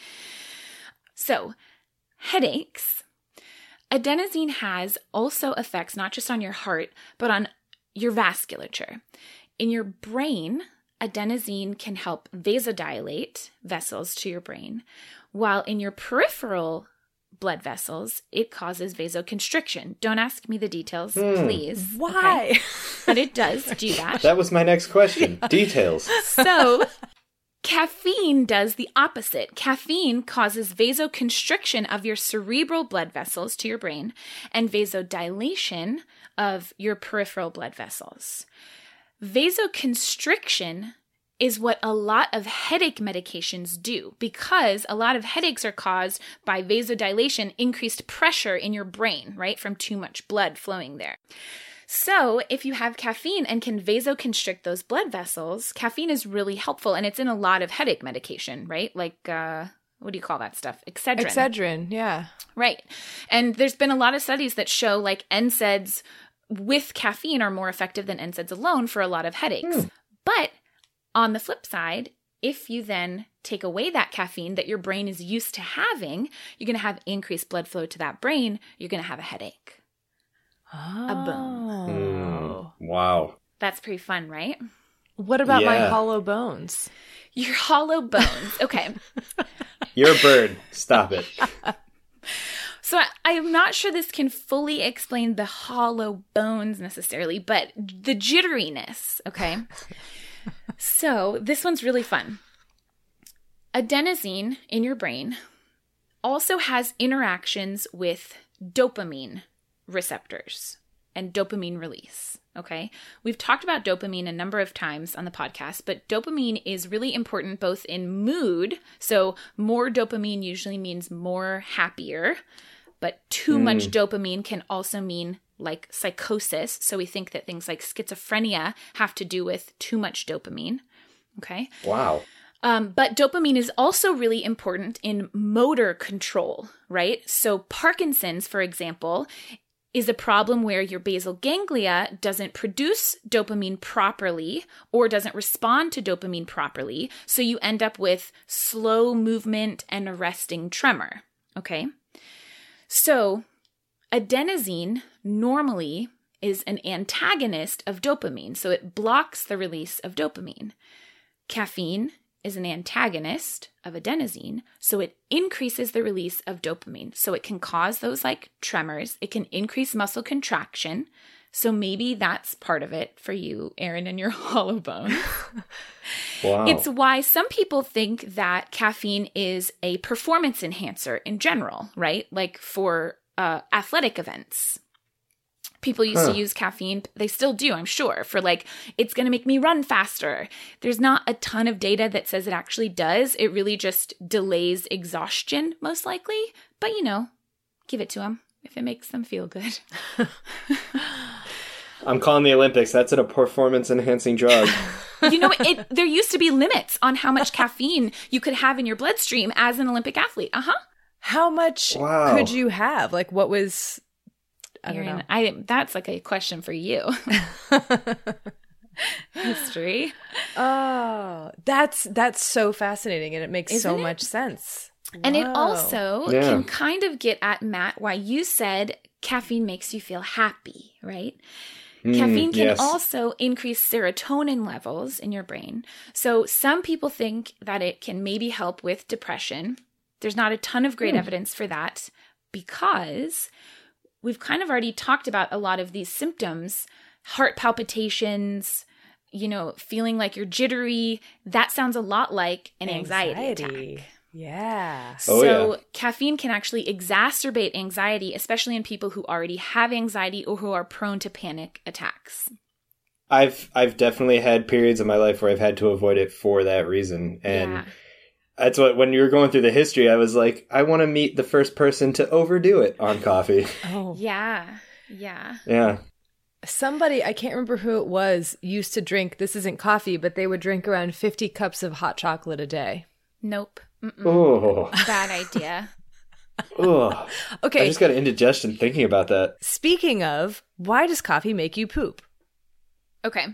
So headaches. Adenosine has also effects not just on your heart, but on your vasculature. In your brain, adenosine can help vasodilate vessels to your brain, while in your peripheral blood vessels, it causes vasoconstriction. Don't ask me the details, Hmm. please. Why? Okay? But it does do that. That was my next question. Details. So caffeine does the opposite. Caffeine causes vasoconstriction of your cerebral blood vessels to your brain and vasodilation of your peripheral blood vessels. Vasoconstriction is what a lot of headache medications do because a lot of headaches are caused by vasodilation, increased pressure in your brain, right, from too much blood flowing there. So if you have caffeine and can vasoconstrict those blood vessels, caffeine is really helpful, and it's in a lot of headache medication, right? Like, uh, what do you call that stuff? Excedrin. Excedrin, yeah. Right. And there's been a lot of studies that show like N SAIDs with caffeine are more effective than N SAIDs alone for a lot of headaches. Hmm. But on the flip side, if you then take away that caffeine that your brain is used to having, you're going to have increased blood flow to that brain. You're going to have a headache. Oh. A boom. Mm, wow. That's pretty fun, right? What about my Yeah. hollow bones? Your hollow bones. Okay. You're a bird. Stop it. So I, I am not sure this can fully explain the hollow bones necessarily, but the jitteriness, okay? So this one's really fun. Adenosine in your brain also has interactions with dopamine receptors and dopamine release, okay? We've talked about dopamine a number of times on the podcast, but dopamine is really important both in mood, so more dopamine usually means more happier, but too Mm. much dopamine can also mean like psychosis, so we think that things like schizophrenia have to do with too much dopamine, okay? Wow. Um, but dopamine is also really important in motor control, right? So Parkinson's, for example, is a problem where your basal ganglia doesn't produce dopamine properly or doesn't respond to dopamine properly. So you end up with slow movement and arresting tremor, okay? So adenosine normally is an antagonist of dopamine. So it blocks the release of dopamine. Caffeine is an antagonist of adenosine, so it increases the release of dopamine. So it can cause those like tremors. It can increase muscle contraction. So maybe that's part of it for you, Erin, and your hollow bone. Wow. It's why some people think that caffeine is a performance enhancer in general, right? Like for uh, athletic events. People used Huh. to use caffeine. They still do, I'm sure, for like, it's going to make me run faster. There's not a ton of data that says it actually does. It really just delays exhaustion, most likely. But, you know, give it to them if it makes them feel good. I'm calling the Olympics. That's a performance-enhancing drug. You know, it, there used to be limits on how much caffeine you could have in your bloodstream as an Olympic athlete. Uh-huh. How much Wow. could you have? Like, what was? I don't Erin, know. I, that's like a question for you. History. Oh, that's that's so fascinating, and it makes Isn't so it? much sense. And it Whoa. also Yeah. can kind of get at, Matt, why you said caffeine makes you feel happy, right? Mm, Caffeine can yes. also increase serotonin levels in your brain. So some people think that it can maybe help with depression. There's not a ton of great Hmm. evidence for that because we've kind of already talked about a lot of these symptoms, heart palpitations, you know, feeling like you're jittery. That sounds a lot like an anxiety, attack. Yeah. Oh, So yeah. caffeine can actually exacerbate anxiety, especially in people who already have anxiety or who are prone to panic attacks. I've I've definitely had periods of my life where I've had to avoid it for that reason. And Yeah. that's what, when you were going through the history, I was like, I want to meet the first person to overdo it on coffee. Oh, Yeah. Yeah. Yeah. somebody, I can't remember who it was, used to drink. This isn't coffee, but they would drink around fifty cups of hot chocolate a day. Nope. Mm-mm. Oh, Bad idea. oh. Okay. I just got an indigestion thinking about that. Speaking of, why does coffee make you poop? Okay.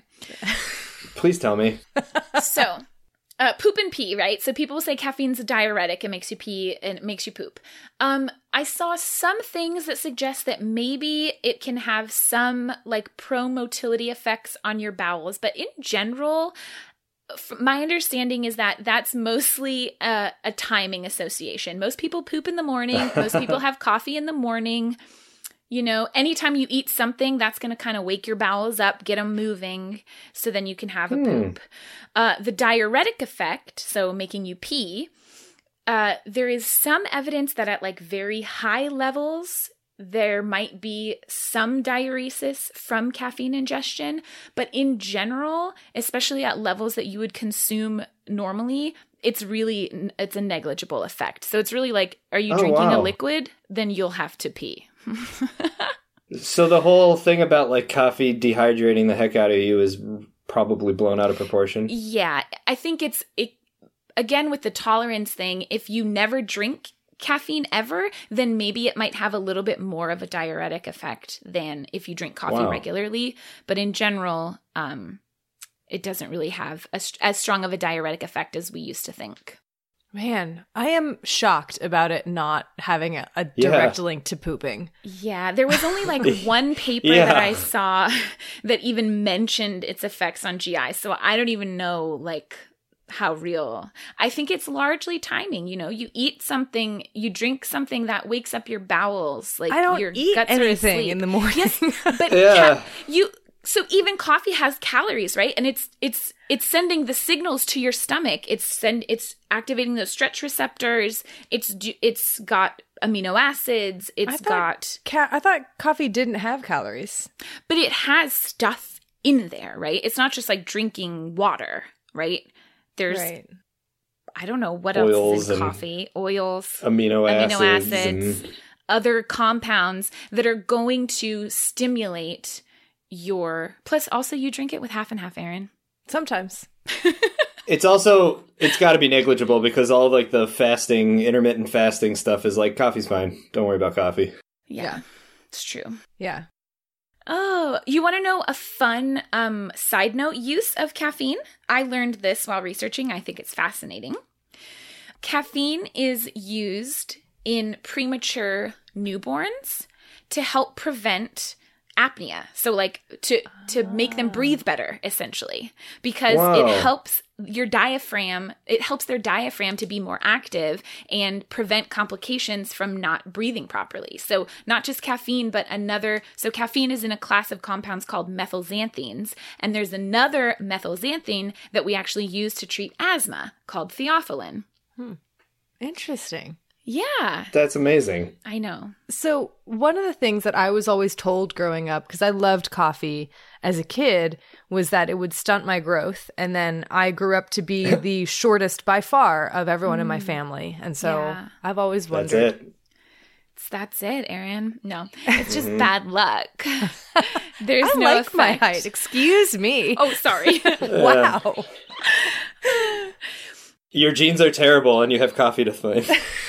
Please tell me. So, uh, poop and pee, right? So people will say caffeine's a diuretic. It makes you pee and it makes you poop. Um, I saw some things that suggest that maybe it can have some like pro-motility effects on your bowels. But in general, f- my understanding is that that's mostly a, a timing association. Most people poop in the morning. Most people have coffee in the morning. You know, anytime you eat something, that's going to kind of wake your bowels up, get them moving, so then you can have a Hmm. poop. Uh, the diuretic effect, so making you pee, uh, there is some evidence that at like very high levels, there might be some diuresis from caffeine ingestion. But in general, especially at levels that you would consume normally, it's really, it's a negligible effect. So it's really like, are you Oh, drinking a wow. liquid? Then you'll have to pee. So the whole thing about like coffee dehydrating the heck out of you is probably blown out of proportion. Yeah, I think it's it again with the tolerance thing. If you never drink caffeine ever, then maybe it might have a little bit more of a diuretic effect than if you drink coffee Wow. regularly. But in general, um, it doesn't really have a, as strong of a diuretic effect as we used to think. Man, I am shocked about it not having a, a Yeah. direct link to pooping. Yeah, there was only like one paper Yeah. that I saw that even mentioned its effects on G I. So I don't even know like how real. I think it's largely timing. You know, you eat something, you drink something that wakes up your bowels. Like I don't your eat guts are anything asleep. in the morning. Yes, but Yeah. ca- you. So even coffee has calories, right? And it's it's it's sending the signals to your stomach. It's send it's activating those stretch receptors. It's do- it's got amino acids. I It's thought got ca- I thought coffee didn't have calories. but it has stuff in there, right? It's not just like drinking water, right? There's Right. I don't know what Oils else is in and coffee, oils, Amino acids. amino acids, and- other compounds that are going to stimulate your. Plus, also you drink it with half and half, Erin. Sometimes. It's also, it's got to be negligible because all like the fasting, intermittent fasting stuff is like, coffee's fine. Don't worry about coffee. Yeah, Yeah. it's true. Yeah. Oh, you want to know a fun um, side note use of caffeine? I learned this while researching. I think it's fascinating. Caffeine is used in premature newborns to help prevent apnea. So like to to make them breathe better, essentially, because Wow. it helps your diaphragm, it helps their diaphragm to be more active and prevent complications from not breathing properly. So not just caffeine, but another, so caffeine is in a class of compounds called methylxanthines, and there's another methylxanthine that we actually use to treat asthma called theophylline. Interesting. Yeah. That's amazing. I know. So one of the things that I was always told growing up, because I loved coffee as a kid, was that it would stunt my growth. And then I grew up to be the shortest by far of everyone mm. in my family. And so yeah. I've always wondered. That's it. It's, that's it, Erin. No, it's just mm-hmm. bad luck. There's I no like effect. my height. Excuse me. Oh, sorry. Wow. Your genes are terrible and you have coffee to blame.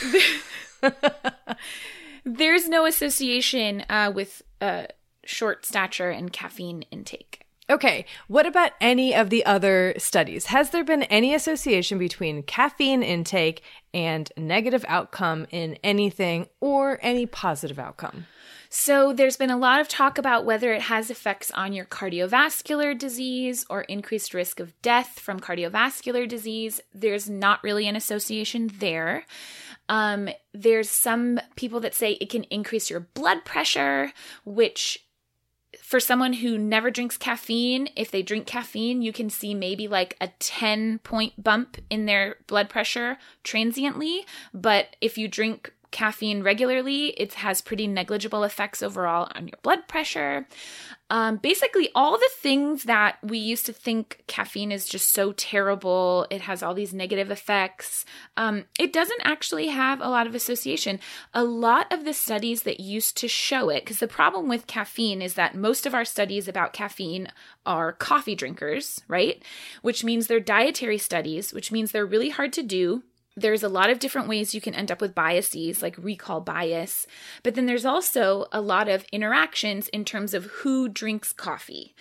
There's no association uh, with uh, short stature and caffeine intake. Okay, what about any of the other studies? Has there been any association between caffeine intake and negative outcome in anything or any positive outcome? So there's been a lot of talk about whether it has effects on your cardiovascular disease or increased risk of death from cardiovascular disease. There's not really an association there. Um, there's some people that say it can increase your blood pressure, which for someone who never drinks caffeine, if they drink caffeine, you can see maybe like a ten point bump in their blood pressure transiently. But if you drink caffeine regularly, it has pretty negligible effects overall on your blood pressure. Um, basically, all the things that we used to think caffeine is just so terrible, it has all these negative effects, um, it doesn't actually have a lot of association. A lot of the studies that used to show it, because the problem with caffeine is that most of our studies about caffeine are coffee drinkers, right? Which means they're dietary studies, which means they're really hard to do. There's a lot of different ways you can end up with biases, like recall bias. But then there's also a lot of interactions in terms of who drinks coffee.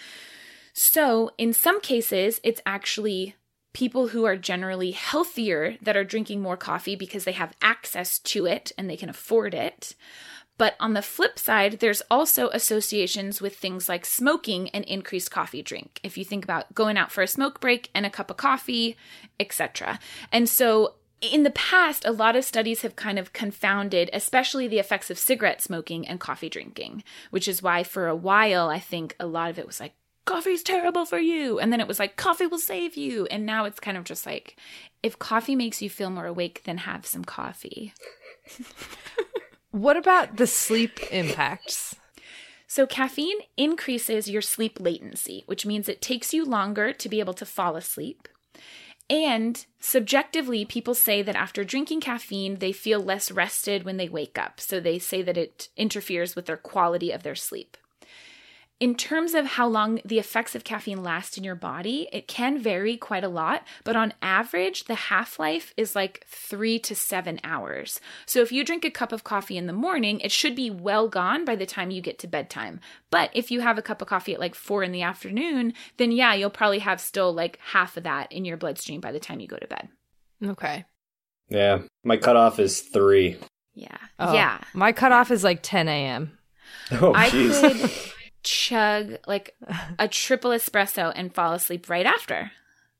So in some cases, it's actually people who are generally healthier that are drinking more coffee because they have access to it and they can afford it. But on the flip side, there's also associations with things like smoking and increased coffee drink. If you think about going out for a smoke break and a cup of coffee, et cetera. And so in the past, a lot of studies have kind of confounded, especially the effects of cigarette smoking and coffee drinking, which is why for a while, I think a lot of it was like, coffee's terrible for you. And then it was like, coffee will save you. And now it's kind of just like, if coffee makes you feel more awake, then have some coffee. What about the sleep impacts? So caffeine increases your sleep latency, which means it takes you longer to be able to fall asleep. And subjectively, people say that after drinking caffeine, they feel less rested when they wake up. So they say that it interferes with their quality of their sleep. In terms of how long the effects of caffeine last in your body, it can vary quite a lot, but on average, the half-life is like three to seven hours. So if you drink a cup of coffee in the morning, it should be well gone by the time you get to bedtime. But if you have a cup of coffee at like four in the afternoon, then yeah, you'll probably have still like half of that in your bloodstream by the time you go to bed. Okay. Yeah, my cutoff is three. Yeah. Oh, yeah. My cutoff is like ten a.m. Oh, I jeez. could chug like a triple espresso and fall asleep right after.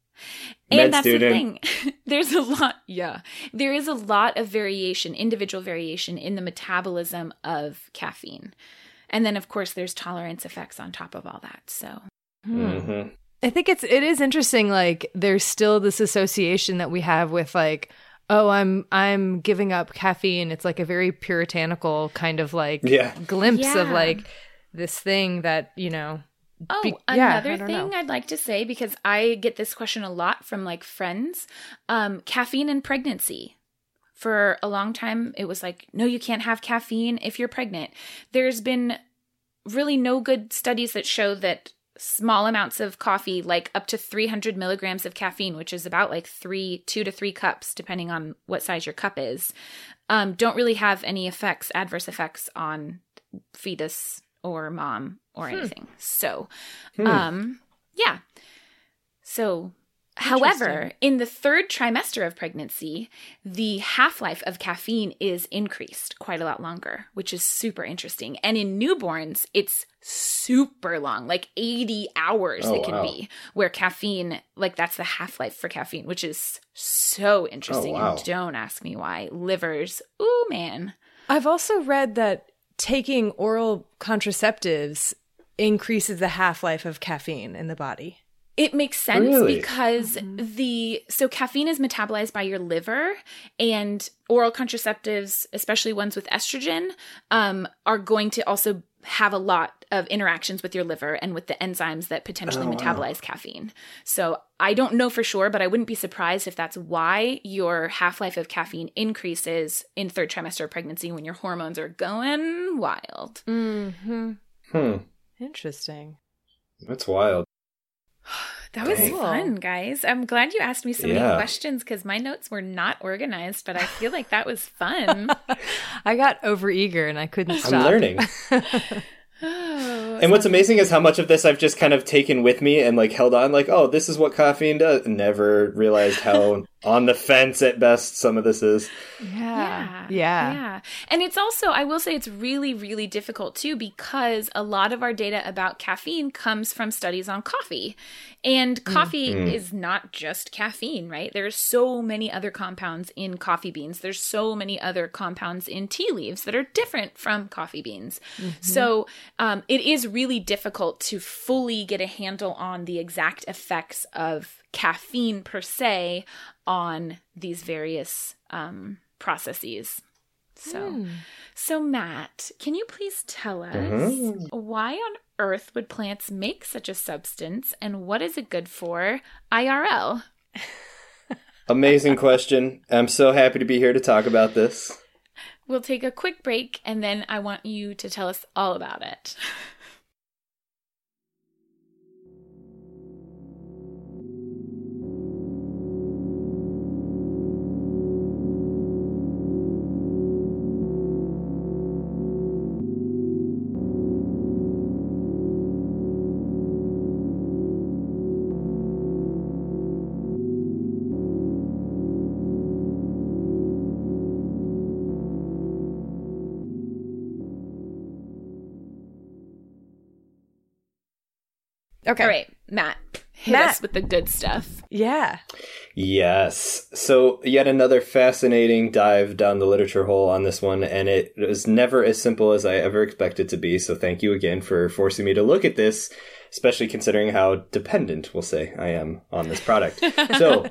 And Med that's student. the thing. There's a lot, yeah. There is a lot of variation, individual variation in the metabolism of caffeine. And then, of course, there's tolerance effects on top of all that. So, Mm-hmm. I think it's it is interesting. Like, there's still this association that we have with like, oh, I'm I'm giving up caffeine. It's like a very puritanical kind of like Yeah. glimpse Yeah. of like this thing that, you know. Oh, be- yeah, another I don't thing know. I'd like to say, because I get this question a lot from like friends, um, caffeine and pregnancy. For a long time, it was like, no, you can't have caffeine if you're pregnant. There's been really no good studies that show that small amounts of coffee, like up to three hundred milligrams of caffeine, which is about like three, two to three cups, depending on what size your cup is, um, don't really have any effects, adverse effects on fetus or mom or anything. Hmm. So, Hmm. um, yeah. So, however, in the third trimester of pregnancy, the half-life of caffeine is increased quite a lot longer, which is super interesting. And in newborns, it's super long, like eighty hours Oh, it can wow. be, where caffeine, like that's the half-life for caffeine, which is so interesting. Oh, wow. And don't ask me why. Livers, ooh, man. I've also read that taking oral contraceptives increases the half-life of caffeine in the body. It makes sense Really? because the so caffeine is metabolized by your liver, and oral contraceptives, especially ones with estrogen, um, are going to also have a lot of interactions with your liver and with the enzymes that potentially Oh, wow. metabolize caffeine. So I don't know for sure, but I wouldn't be surprised if that's why your half-life of caffeine increases in third trimester of pregnancy when your hormones are going wild. Mm-hmm. Hmm. Interesting. That's wild. That was Dang. fun, guys. I'm glad you asked me so Yeah. many questions because my notes were not organized, but I feel like that was fun. I got overeager and I couldn't stop. I'm learning. Oh, And what's amazing is how much of this I've just kind of taken with me and like held on, like, oh, this is what caffeine does. Never realized how on the fence at best some of this is. Yeah. Yeah. Yeah. Yeah. And it's also, I will say it's really, really difficult too, because a lot of our data about caffeine comes from studies on coffee. And coffee Mm. is not just caffeine, right? There's so many other compounds in coffee beans. There's so many other compounds in tea leaves that are different from coffee beans. So um, it is really difficult to fully get a handle on the exact effects of caffeine per se on these various um, processes. So, so Matt, can you please tell us Mhm. why on earth would plants make such a substance, and what is it good for I R L? Amazing question. I'm so happy to be here to talk about this. We'll take a quick break, and then I want you to tell us all about it. Okay. All right, Matt, hit Matt. us with the good stuff. Yeah. Yes. So, yet another fascinating dive down the literature hole on this one, and it was never as simple as I ever expected to be. So, thank you again for forcing me to look at this, especially considering how dependent, we'll say, I am on this product. So,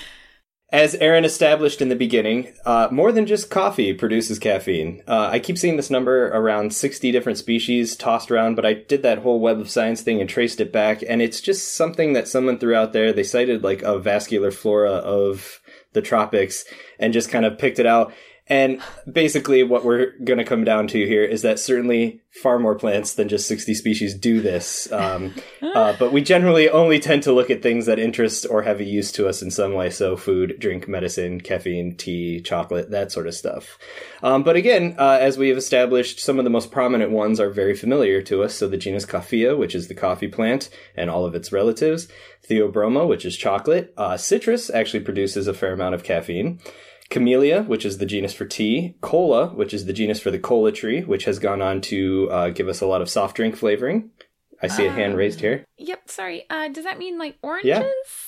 as Aaron established in the beginning, uh, more than just coffee produces caffeine. Uh, I keep seeing this number around sixty different species tossed around, but I did that whole Web of Science thing and traced it back, and it's just something that someone threw out there. They cited like a vascular flora of the tropics and just kind of picked it out. And basically what we're going to come down to here is that certainly far more plants than just sixty species do this. Um, uh, but we generally only tend to look at things that interest or have a use to us in some way. So food, drink, medicine, caffeine, tea, chocolate, that sort of stuff. Um, but again, uh, as we have established, some of the most prominent ones are very familiar to us. So the genus Coffea, which is the coffee plant, and all of its relatives. Theobroma, which is chocolate. Uh, citrus actually produces a fair amount of caffeine. Camellia, which is the genus for tea. Cola, which is the genus for the cola tree, which has gone on to uh, give us a lot of soft drink flavoring. I see a hand raised here. Yep, sorry. Uh, does that mean like oranges Yeah.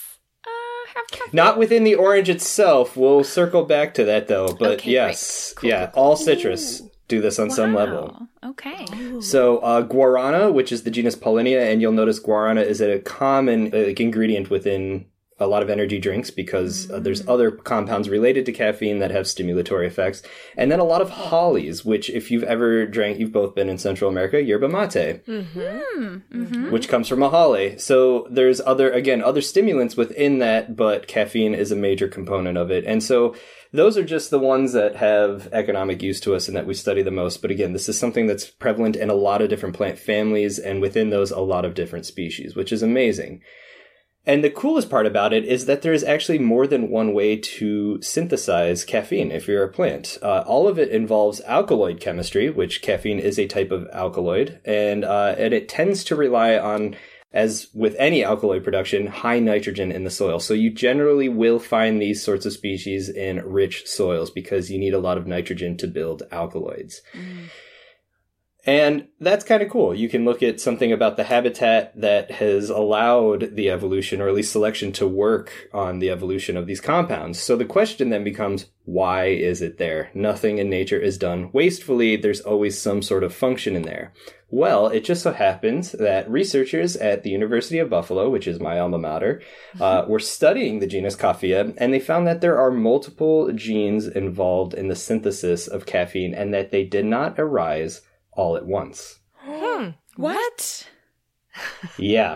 uh, have caffeine? Not within the orange itself. We'll circle back to that, though. But Okay, yes, great. Cool, yeah, cool, cool. all citrus do this on some Wow. level. Okay. So uh, guarana, which is the genus Pollinia, and you'll notice guarana is a common uh, like, ingredient within a lot of energy drinks because uh, there's other compounds related to caffeine that have stimulatory effects. And then a lot of hollies, which if you've ever drank, you've both been in Central America, yerba mate, Hmm. Mm-hmm. which comes from a holly. So there's other, again, other stimulants within that, but caffeine is a major component of it. And so those are just the ones that have economic use to us and that we study the most. But again, this is something that's prevalent in a lot of different plant families, and within those, a lot of different species, which is amazing. And the coolest part about it is that there is actually more than one way to synthesize caffeine if you're a plant. Uh, all of it involves alkaloid chemistry, which caffeine is a type of alkaloid, and uh, and it tends to rely on, as with any alkaloid production, high nitrogen in the soil. So you generally will find these sorts of species in rich soils because you need a lot of nitrogen to build alkaloids. And that's kind of cool. You can look at something about the habitat that has allowed the evolution, or at least selection, to work on the evolution of these compounds. So the question then becomes, why is it there? Nothing in nature is done wastefully. There's always some sort of function in there. Well, it just so happens that researchers at the University of Buffalo, which is my alma mater, uh, were studying the genus Coffea, and they found that there are multiple genes involved in the synthesis of caffeine, and that they did not arise all at once. Hmm. What? Yeah.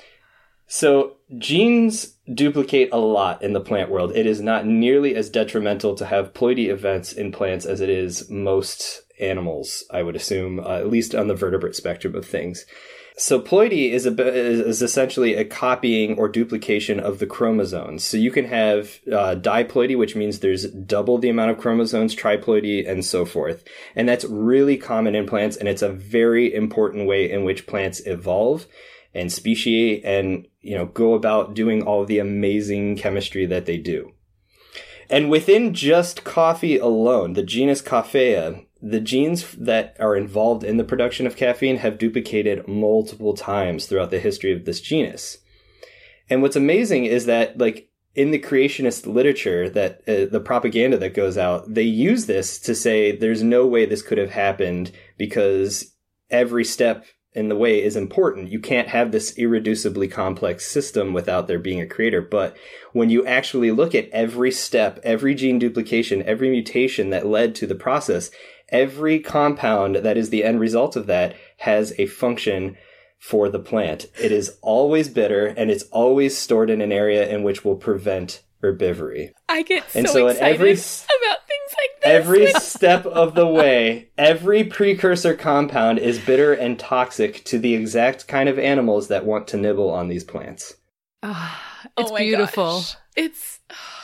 So genes duplicate a lot in the plant world. It is not nearly as detrimental to have ploidy events in plants as it is most animals, I would assume, uh, at least on the vertebrate spectrum of things. So ploidy is, a, is essentially a copying or duplication of the chromosomes. So you can have uh, diploidy, which means there's double the amount of chromosomes, triploidy, and so forth. And that's really common in plants, and it's a very important way in which plants evolve and speciate and, you know, go about doing all of the amazing chemistry that they do. And within just coffee alone, the genus Coffea, the genes that are involved in the production of caffeine have duplicated multiple times throughout the history of this genus. And what's amazing is that, like, in the creationist literature, that uh, the propaganda that goes out, they use this to say there's no way this could have happened because every step in the way is important. You can't have this irreducibly complex system without there being a creator. But when you actually look at every step, every gene duplication, every mutation that led to the process, every compound that is the end result of that has a function for the plant. It is always bitter, and it's always stored in an area in which will prevent herbivory. I get so, and so excited at every, about things like this. Every step of the way, every precursor compound is bitter and toxic to the exact kind of animals that want to nibble on these plants. Oh, it's oh my beautiful. Gosh. It's...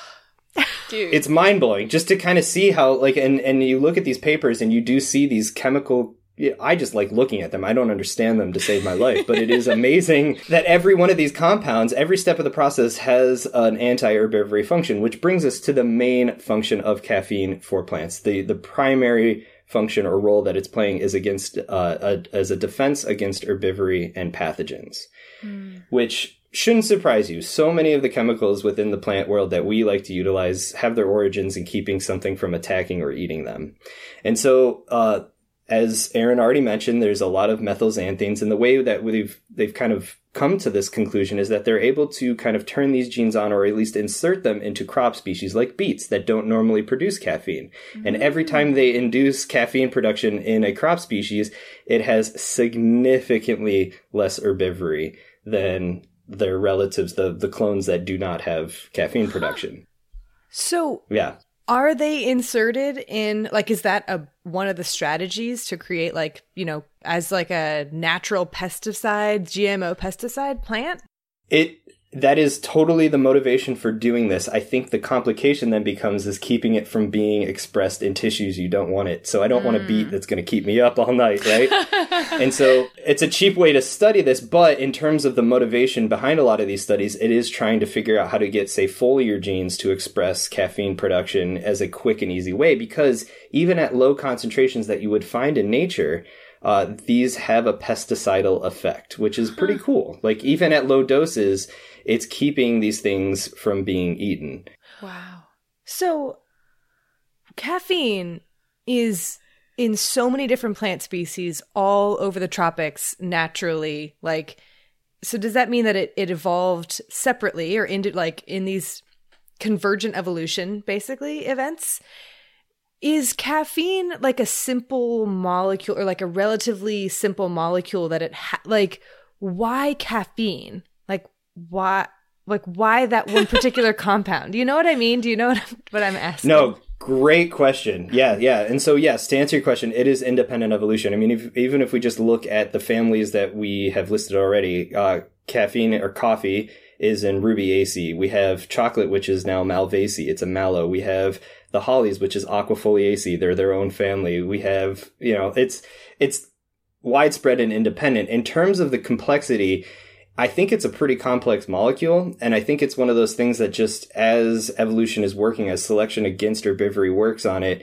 Dude. It's mind-blowing just to kind of see how, like, and, and you look at these papers and you do see these chemical... I just like looking at them. I don't understand them to save my life, but it is amazing that every one of these compounds, every step of the process has an anti-herbivory function, which brings us to the main function of caffeine for plants. The the primary function or role that it's playing is against uh, a, as a defense against herbivory and pathogens, mm. which shouldn't surprise you. So many of the chemicals within the plant world that we like to utilize have their origins in keeping something from attacking or eating them. And so, uh, as Aaron already mentioned, there's a lot of methylxanthines, and the way that we've they've kind of come to this conclusion is that they're able to kind of turn these genes on, or at least insert them into crop species like beets that don't normally produce caffeine. Mm-hmm. And every time they induce caffeine production in a crop species, it has significantly less herbivory than their relatives, the, the clones that do not have caffeine production. So yeah. Are they inserted in, like, is that a one of the strategies to create, like, you know, as like a natural pesticide, G M O pesticide plant? It that is totally the motivation for doing this. I think the complication then becomes is keeping it from being expressed in tissues you don't want it. So I don't mm. want a beet that's going to keep me up all night, right? And so it's a cheap way to study this, but in terms of the motivation behind a lot of these studies, it is trying to figure out how to get, say, foliar genes to express caffeine production as a quick and easy way, because even at low concentrations that you would find in nature, uh, these have a pesticidal effect, which is pretty cool. Like, even at low doses, it's keeping these things from being eaten. Wow. So caffeine is in so many different plant species all over the tropics naturally. Like, so does that mean that it, it evolved separately or into, like, in these convergent evolution, basically, events? Is caffeine like a simple molecule, or like a relatively simple molecule that it ha- like, why caffeine? Like, why, like, why that one particular compound? Do you know what I mean? Do you know what I'm, what I'm asking? No, great question. Yeah, yeah. And so, yes, to answer your question, it is independent evolution. I mean, if, even if we just look at the families that we have listed already, uh, caffeine or coffee is in Rubiaceae. We have chocolate, which is now Malvaceae. It's a mallow. We have the hollies, which is Aquafoliaceae. They're their own family. We have, you know, it's it's widespread and independent. In terms of the complexity, I think it's a pretty complex molecule, and I think it's one of those things that just as evolution is working, as selection against herbivory works on it,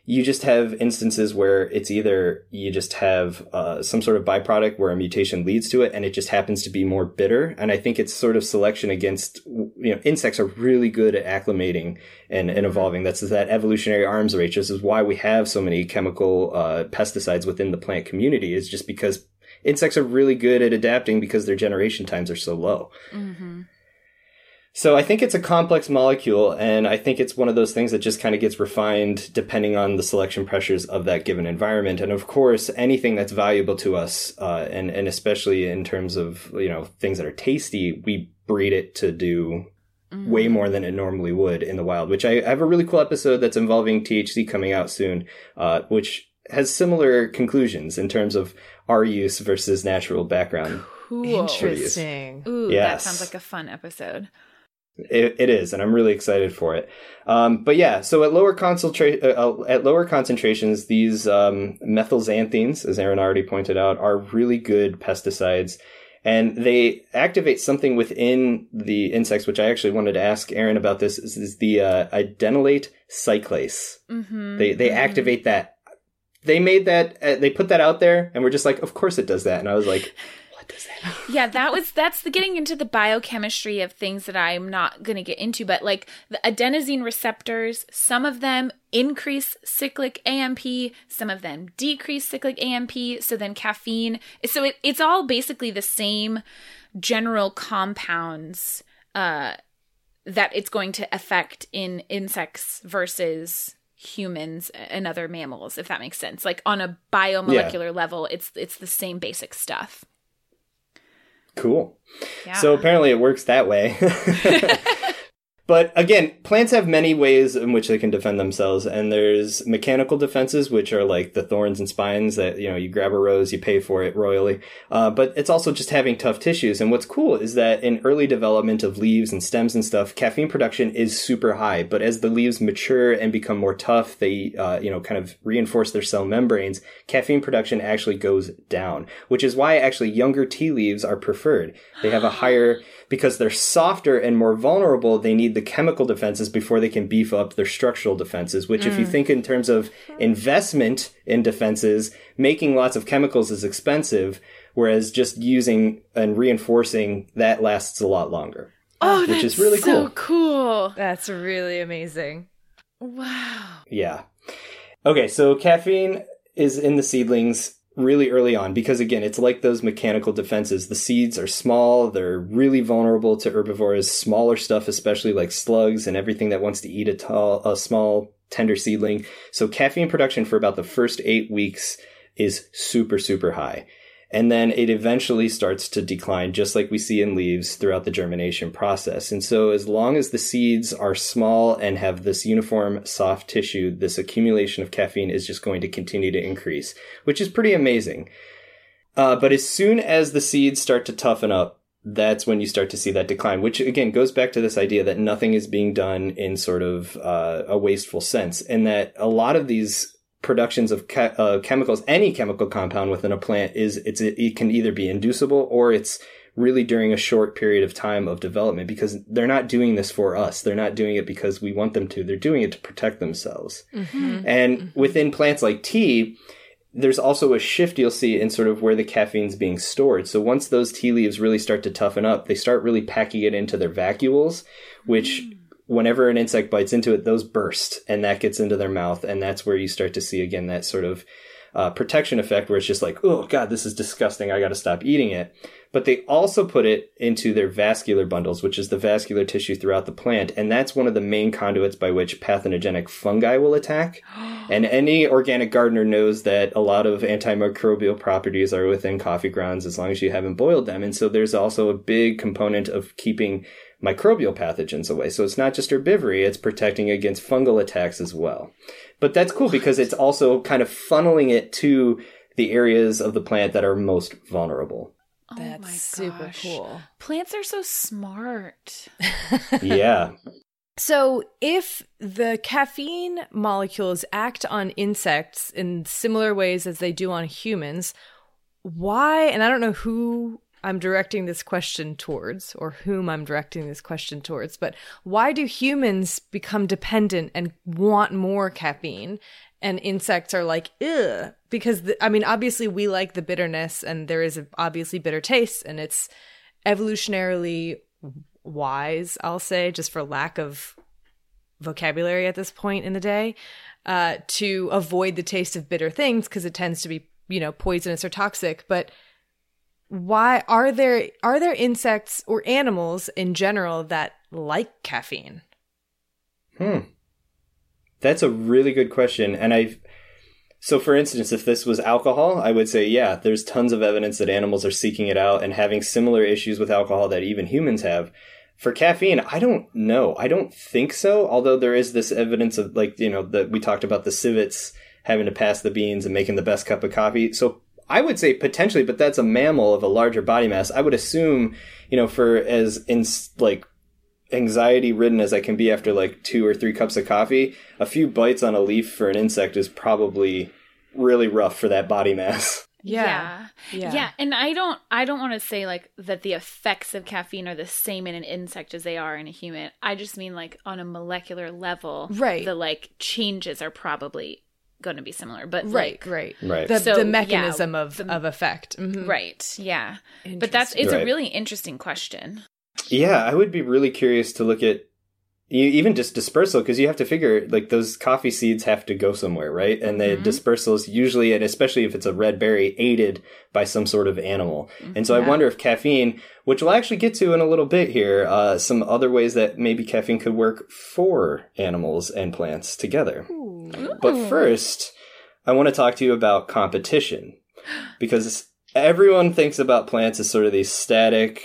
you just have instances where it's either you just have uh, some sort of byproduct where a mutation leads to it and it just happens to be more bitter. And I think it's sort of selection against, you know, insects are really good at acclimating and, and evolving. That's that evolutionary arms race. This is why we have so many chemical uh, pesticides within the plant community, is just because insects are really good at adapting because their generation times are so low. Mm-hmm. So I think it's a complex molecule, and I think it's one of those things that just kind of gets refined depending on the selection pressures of that given environment. And of course, anything that's valuable to us, uh, and, and especially in terms of, you know, things that are tasty, we breed it to do mm. way more than it normally would in the wild, which I, I have a really cool episode that's involving T H C coming out soon, uh, which has similar conclusions in terms of our use versus natural background. Cool. Interesting. Ooh, yes. That sounds like a fun episode. It, it is, and I'm really excited for it. Um, but yeah, so at lower concentra- uh, at lower concentrations, these um, methylxanthines, as Aaron already pointed out, are really good pesticides, and they activate something within the insects, which I actually wanted to ask Aaron about. This is, is the uh, adenylate cyclase. Mm-hmm. They they mm-hmm. activate that. They made that. Uh, they put that out there, and we're just like, of course it does that. And I was like, does that mean? Yeah, that was that's the getting into the biochemistry of things that I'm not going to get into, but like the adenosine receptors, some of them increase cyclic A M P, some of them decrease cyclic A M P, so then caffeine. So it, it's all basically the same general compounds uh, that it's going to affect in insects versus humans and other mammals, if that makes sense. Like on a biomolecular yeah. level, it's it's the same basic stuff. Cool. Yeah. So apparently it works that way. But again, plants have many ways in which they can defend themselves. And there's mechanical defenses, which are like the thorns and spines that, you know, you grab a rose, you pay for it royally. Uh, but it's also just having tough tissues. And what's cool is that in early development of leaves and stems and stuff, caffeine production is super high. But as the leaves mature and become more tough, they, uh, you know, kind of reinforce their cell membranes, caffeine production actually goes down, which is why actually younger tea leaves are preferred. They have a higher, because they're softer and more vulnerable, they need the chemical defenses before they can beef up their structural defenses, which mm. if you think in terms of investment in defenses, making lots of chemicals is expensive, whereas just using and reinforcing that lasts a lot longer. Oh, which that's is really so cool. cool. That's really amazing. Wow. Yeah. Okay, so caffeine is in the seedlings really early on, because again, it's like those mechanical defenses. The seeds are small. They're really vulnerable to herbivores, smaller stuff, especially like slugs and everything that wants to eat a tall, a small, tender seedling. So caffeine production for about the first eight weeks is super, super high. And then it eventually starts to decline, just like we see in leaves throughout the germination process. And so as long as the seeds are small and have this uniform soft tissue, this accumulation of caffeine is just going to continue to increase, which is pretty amazing. Uh, but as soon as the seeds start to toughen up, that's when you start to see that decline, which again goes back to this idea that nothing is being done in sort of uh, a wasteful sense, and that a lot of these productions of ca- uh, chemicals, any chemical compound within a plant is it's it can either be inducible or it's really during a short period of time of development, because they're not doing this for us. They're not doing it because we want them to. They're doing it to protect themselves. Mm-hmm. And mm-hmm. within plants like tea, there's also a shift you'll see in sort of where the caffeine's being stored. So once those tea leaves really start to toughen up, they start really packing it into their vacuoles, which mm. whenever an insect bites into it, those burst and that gets into their mouth. And that's where you start to see, again, that sort of uh, protection effect where it's just like, oh, God, this is disgusting. I got to stop eating it. But they also put it into their vascular bundles, which is the vascular tissue throughout the plant. And that's one of the main conduits by which pathogenic fungi will attack. And any organic gardener knows that a lot of antimicrobial properties are within coffee grounds as long as you haven't boiled them. And so there's also a big component of keeping microbial pathogens away. So it's not just herbivory, it's protecting against fungal attacks as well. But that's cool because it's also kind of funneling it to the areas of the plant that are most vulnerable. Oh That's my super gosh. cool. Plants are so smart. Yeah. So if the caffeine molecules act on insects in similar ways as they do on humans, why, and I don't know who I'm directing this question towards or whom I'm directing this question towards, but why do humans become dependent and want more caffeine? and insects are like, ugh, because, the, I mean, obviously we like the bitterness and there is obviously bitter taste and it's evolutionarily wise, I'll say, just for lack of vocabulary at this point in the day, uh, to avoid the taste of bitter things because it tends to be, you know, poisonous or toxic. But why are there are there insects or animals in general that like caffeine? Hmm. That's a really good question. And I've, so for instance, if this was alcohol, I would say, yeah, there's tons of evidence that animals are seeking it out and having similar issues with alcohol that even humans have. For caffeine, I don't know. I don't think so. Although there is this evidence of, like, you know, that we talked about the civets having to pass the beans and making the best cup of coffee. So I would say potentially, but that's a mammal of a larger body mass. I would assume, you know, for as in like anxiety ridden as I can be after like two or three cups of coffee, a few bites on a leaf for an insect is probably really rough for that body mass. Yeah. Yeah. Yeah. yeah. And I don't I don't want to say like that the effects of caffeine are the same in an insect as they are in a human. I just mean like on a molecular level, right. the like changes are probably going to be similar. But right, like, right. Right. The, so, the mechanism yeah, of, the, of effect. Mm-hmm. Right. Yeah. But that's it's right. a really interesting question. Yeah, I would be really curious to look at even just dispersal, because you have to figure, like, those coffee seeds have to go somewhere, right? And the mm-hmm. dispersal is usually, and especially if it's a red berry, aided by some sort of animal. Mm-hmm. And so yeah. I wonder if caffeine, which we'll actually get to in a little bit here, uh, some other ways that maybe caffeine could work for animals and plants together. Ooh. But first, I want to talk to you about competition, because everyone thinks about plants as sort of these static,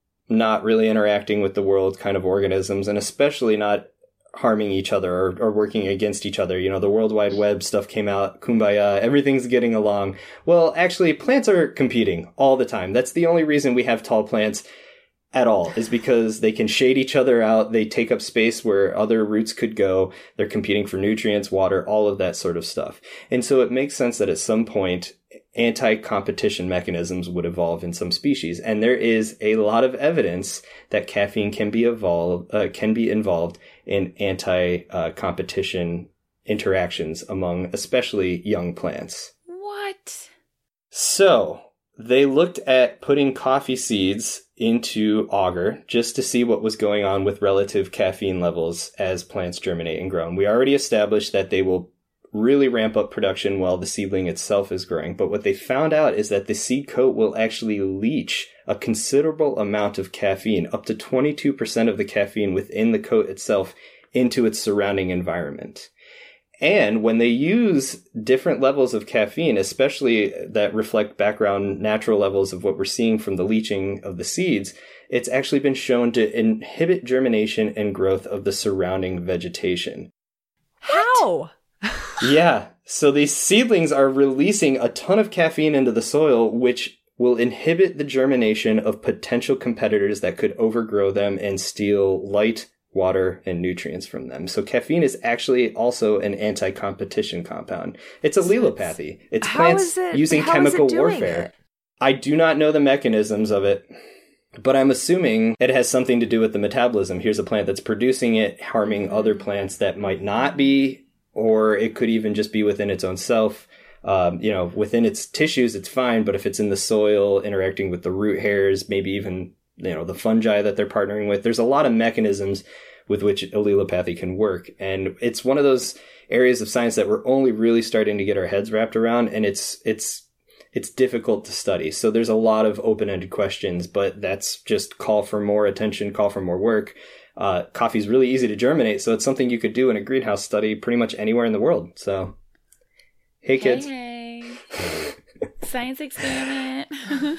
not really interacting with the world kind of organisms, and especially not harming each other or, or working against each other. You know, the World Wide Web stuff came out, kumbaya, everything's getting along. Well, actually, plants are competing all the time. That's the only reason we have tall plants at all, is because they can shade each other out. They take up space where other roots could go. They're competing for nutrients, water, all of that sort of stuff. And so it makes sense that at some point, anti-competition mechanisms would evolve in some species. And there is a lot of evidence that caffeine can be evolved, uh, can be involved in anti-competition interactions among especially young plants. What? So they looked at putting coffee seeds into agar just to see what was going on with relative caffeine levels as plants germinate and grow. And we already established that they will really ramp up production while the seedling itself is growing. But what they found out is that the seed coat will actually leach a considerable amount of caffeine, up to twenty-two percent of the caffeine within the coat itself, into its surrounding environment. And when they use different levels of caffeine, especially that reflect background natural levels of what we're seeing from the leaching of the seeds, it's actually been shown to inhibit germination and growth of the surrounding vegetation. How? Yeah. So these seedlings are releasing a ton of caffeine into the soil, which will inhibit the germination of potential competitors that could overgrow them and steal light, water, and nutrients from them. So caffeine is actually also an anti-competition compound. It's allelopathy. It's plants it, using chemical warfare. It? I do not know the mechanisms of it, but I'm assuming it has something to do with the metabolism. Here's a plant that's producing it, harming other plants that might not be, or it could even just be within its own self. Um, you know, within its tissues, it's fine, but if it's in the soil, interacting with the root hairs, maybe even, you know, the fungi that they're partnering with, there's a lot of mechanisms with which allelopathy can work. And it's one of those areas of science that we're only really starting to get our heads wrapped around, and it's it's it's difficult to study. So there's a lot of open-ended questions, but that's just call for more attention, call for more work. Uh, coffee is really easy to germinate, so it's something you could do in a greenhouse study pretty much anywhere in the world. So, hey, kids. Hey, hey. Science experiment.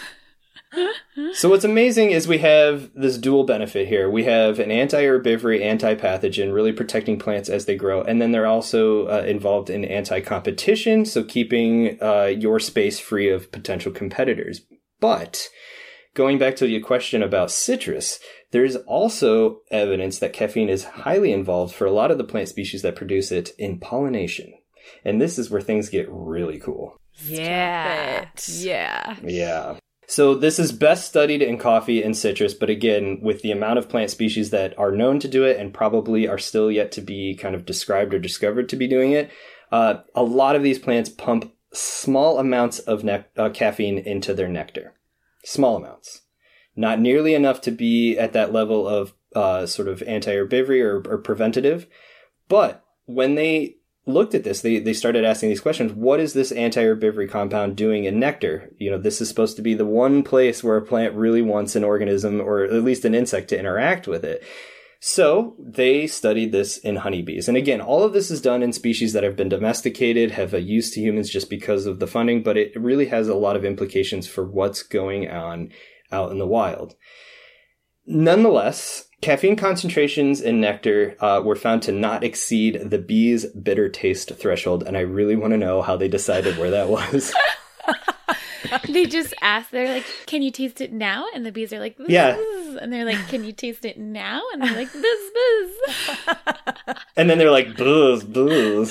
So what's amazing is we have this dual benefit here. We have an anti-herbivory, anti-pathogen, really protecting plants as they grow. And then they're also uh, involved in anti-competition, so keeping uh, your space free of potential competitors. But going back to your question about citrus, there's also evidence that caffeine is highly involved for a lot of the plant species that produce it in pollination. And this is where things get really cool. Yeah. Yeah. Yeah. So this is best studied in coffee and citrus, but again, with the amount of plant species that are known to do it and probably are still yet to be kind of described or discovered to be doing it, Uh, a lot of these plants pump small amounts of ne- uh, caffeine into their nectar. Small amounts. Not nearly enough to be at that level of uh, sort of anti-herbivory or, or preventative. But when they looked at this, they, they started asking these questions. What is this anti-herbivory compound doing in nectar? You know, this is supposed to be the one place where a plant really wants an organism, or at least an insect, to interact with it. So they studied this in honeybees. And again, all of this is done in species that have been domesticated, have a use to humans just because of the funding, but it really has a lot of implications for what's going on out in the wild. Nonetheless, caffeine concentrations in nectar uh, were found to not exceed the bees' bitter taste threshold, and I really want to know how they decided where that was. They just ask, they're like, can you taste it now? And the bees are like, buzz, yeah. buzz. And they're like, can you taste it now? And they're like, buzz, buzz. And then they're like, buzz, buzz.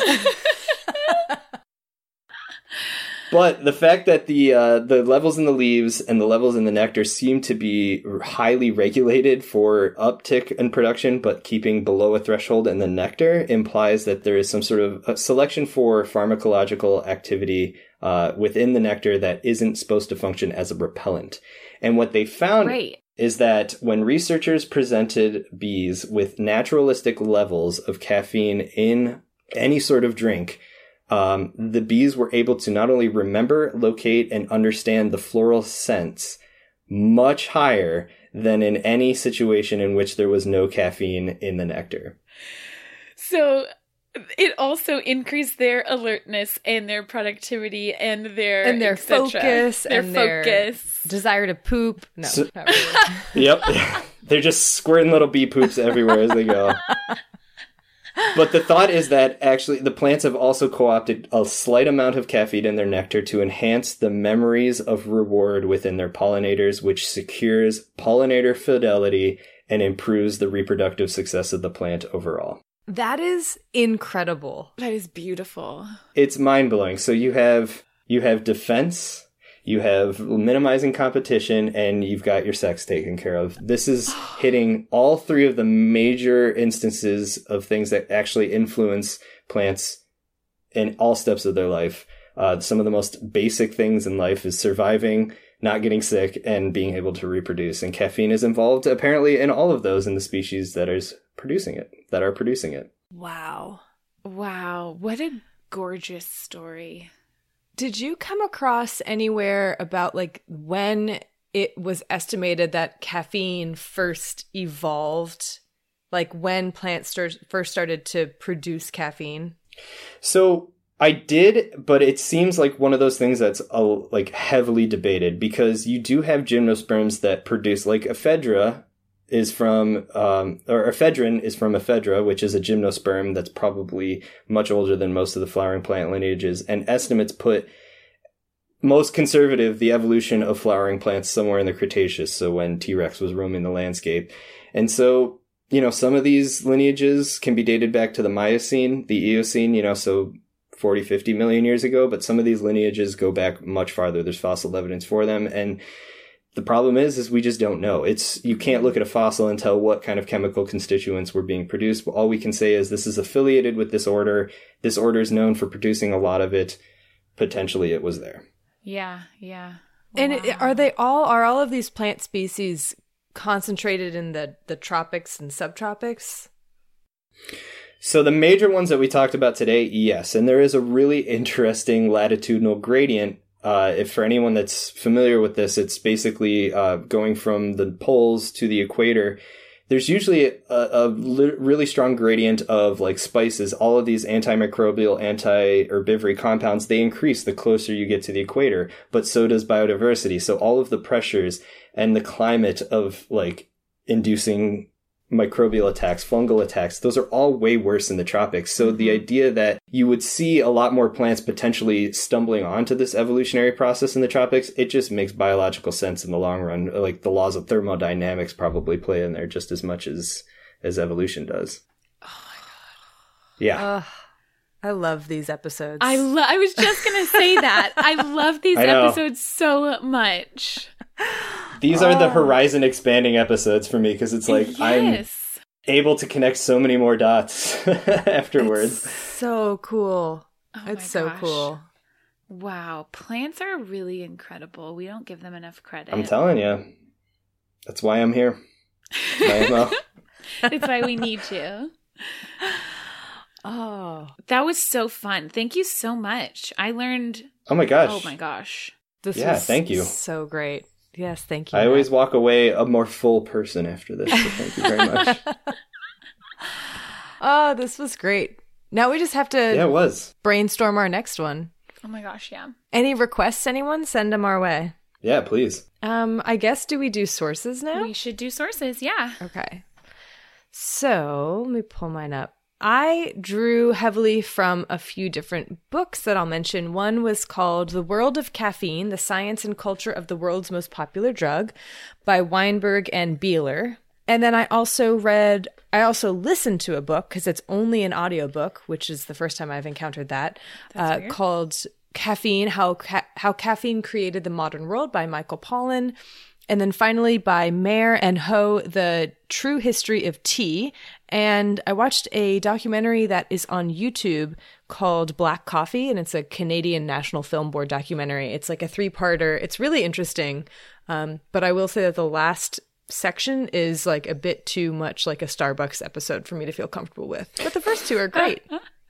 But the fact that the uh, the levels in the leaves and the levels in the nectar seem to be highly regulated for uptick in production, but keeping below a threshold in the nectar, implies that there is some sort of a selection for pharmacological activity uh, within the nectar that isn't supposed to function as a repellent. And what they found right. is that when researchers presented bees with naturalistic levels of caffeine in any sort of drink, Um, the bees were able to not only remember, locate, and understand the floral scents much higher than in any situation in which there was no caffeine in the nectar. So it also increased their alertness and their productivity and their and their et cetera. focus their and focus. their desire to poop. No, So- not really. Yep. They're just squirting little bee poops everywhere as they go. But the thought is that actually the plants have also co-opted a slight amount of caffeine in their nectar to enhance the memories of reward within their pollinators, which secures pollinator fidelity and improves the reproductive success of the plant overall. That is incredible. That is beautiful. It's mind-blowing. So you have you have defense, you have minimizing competition, and you've got your sex taken care of. This is hitting all three of the major instances of things that actually influence plants in all steps of their life. Uh, some of the most basic things in life is surviving, not getting sick, and being able to reproduce. And caffeine is involved apparently in all of those in the species that is producing it, that are producing it. Wow. Wow. What a gorgeous story. Did you come across anywhere about like when it was estimated that caffeine first evolved? Like when plants start, first started to produce caffeine? So I did, but it seems like one of those things that's uh, like heavily debated, because you do have gymnosperms that produce, like ephedra is from, um, or ephedrine is from ephedra, which is a gymnosperm that's probably much older than most of the flowering plant lineages. And estimates put most conservative the evolution of flowering plants somewhere in the Cretaceous, so when T-Rex was roaming the landscape. And so, you know, some of these lineages can be dated back to the Miocene, the Eocene, you know, so forty, fifty million years ago, but some of these lineages go back much farther. There's fossil evidence for them. And the problem is, is we just don't know. It's, you can't look at a fossil and tell what kind of chemical constituents were being produced. All we can say is this is affiliated with this order. This order is known for producing a lot of it. Potentially it was there. Yeah, yeah. And Wow. it- are they all, are all of these plant species concentrated in the, the tropics and subtropics? So the major ones that we talked about today, yes. And there is a really interesting latitudinal gradient. Uh, if for anyone that's familiar with this, it's basically uh, going from the poles to the equator. There's usually a, a li- really strong gradient of like spices. All of these antimicrobial, anti-herbivory compounds, they increase the closer you get to the equator, but so does biodiversity. So all of the pressures and the climate of like inducing microbial attacks, fungal attacks, those are all way worse in the tropics. So the idea that you would see a lot more plants potentially stumbling onto this evolutionary process in the tropics, it just makes biological sense in the long run. Like the laws of thermodynamics probably play in there just as much as, as evolution does. Oh my God. Yeah. Ugh, I love these episodes. I lo- I was just going to say that. I love these I know. episodes so much. These are the horizon expanding episodes for me because it's like I'm Yes. able to connect so many more dots afterwards. It's so cool. Oh It's my so gosh. cool. Wow. Plants are really incredible. We don't give them enough credit. I'm telling you. That's why I'm here. That's why I'm out. It's why we need you. Oh, That was so fun. Thank you so much. I learned. Oh my gosh. Oh my gosh. this Yeah, was thank you. so great. Yes, thank you. I Matt. always walk away a more full person after this, so thank you very much. Oh, this was great. Now we just have to Yeah, it was. brainstorm our next one. Oh my gosh. Yeah. Any requests, anyone? Send them our way. Yeah, please. Um, I guess, do we do sources now? We should do sources. Yeah. Okay. So let me pull mine up. I drew heavily from a few different books that I'll mention. One was called The World of Caffeine, The Science and Culture of the World's Most Popular Drug by Weinberg and Beeler. And then I also read, I also listened to a book because it's only an audiobook, which is the first time I've encountered that, That's uh, weird. called called Caffeine, How, Ca- How Caffeine Created the Modern World by Michael Pollan. And then finally by Mayer and Ho, The True History of Tea. And I watched a documentary that is on YouTube called Black Coffee, and it's a Canadian National Film Board documentary. It's like a three-parter. It's really interesting. Um, but I will say that the last section is like a bit too much like a Starbucks episode for me to feel comfortable with. But the first two are great.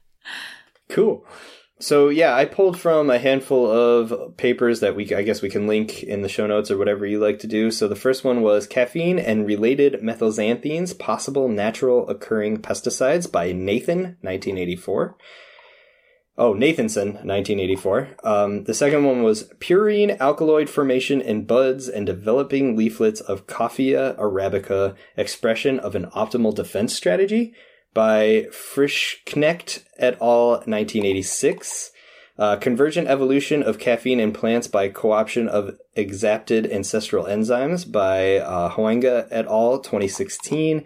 Cool. So yeah, I pulled from a handful of papers that we, I guess we can link in the show notes or whatever you like to do. So the first one was Caffeine and Related Methylxanthines, Possible Natural Occurring Pesticides by Nathan, nineteen eighty-four. Oh, Nathanson, nineteen eighty-four. Um, the second one was Purine Alkaloid Formation in Buds and Developing Leaflets of Coffea arabica, Expression of an Optimal Defense Strategy by Frischknecht et al., nineteen eighty-six. Uh, Convergent Evolution of Caffeine in Plants by Co-option of Exapted Ancestral Enzymes by uh, Hoenga et al., twenty sixteen.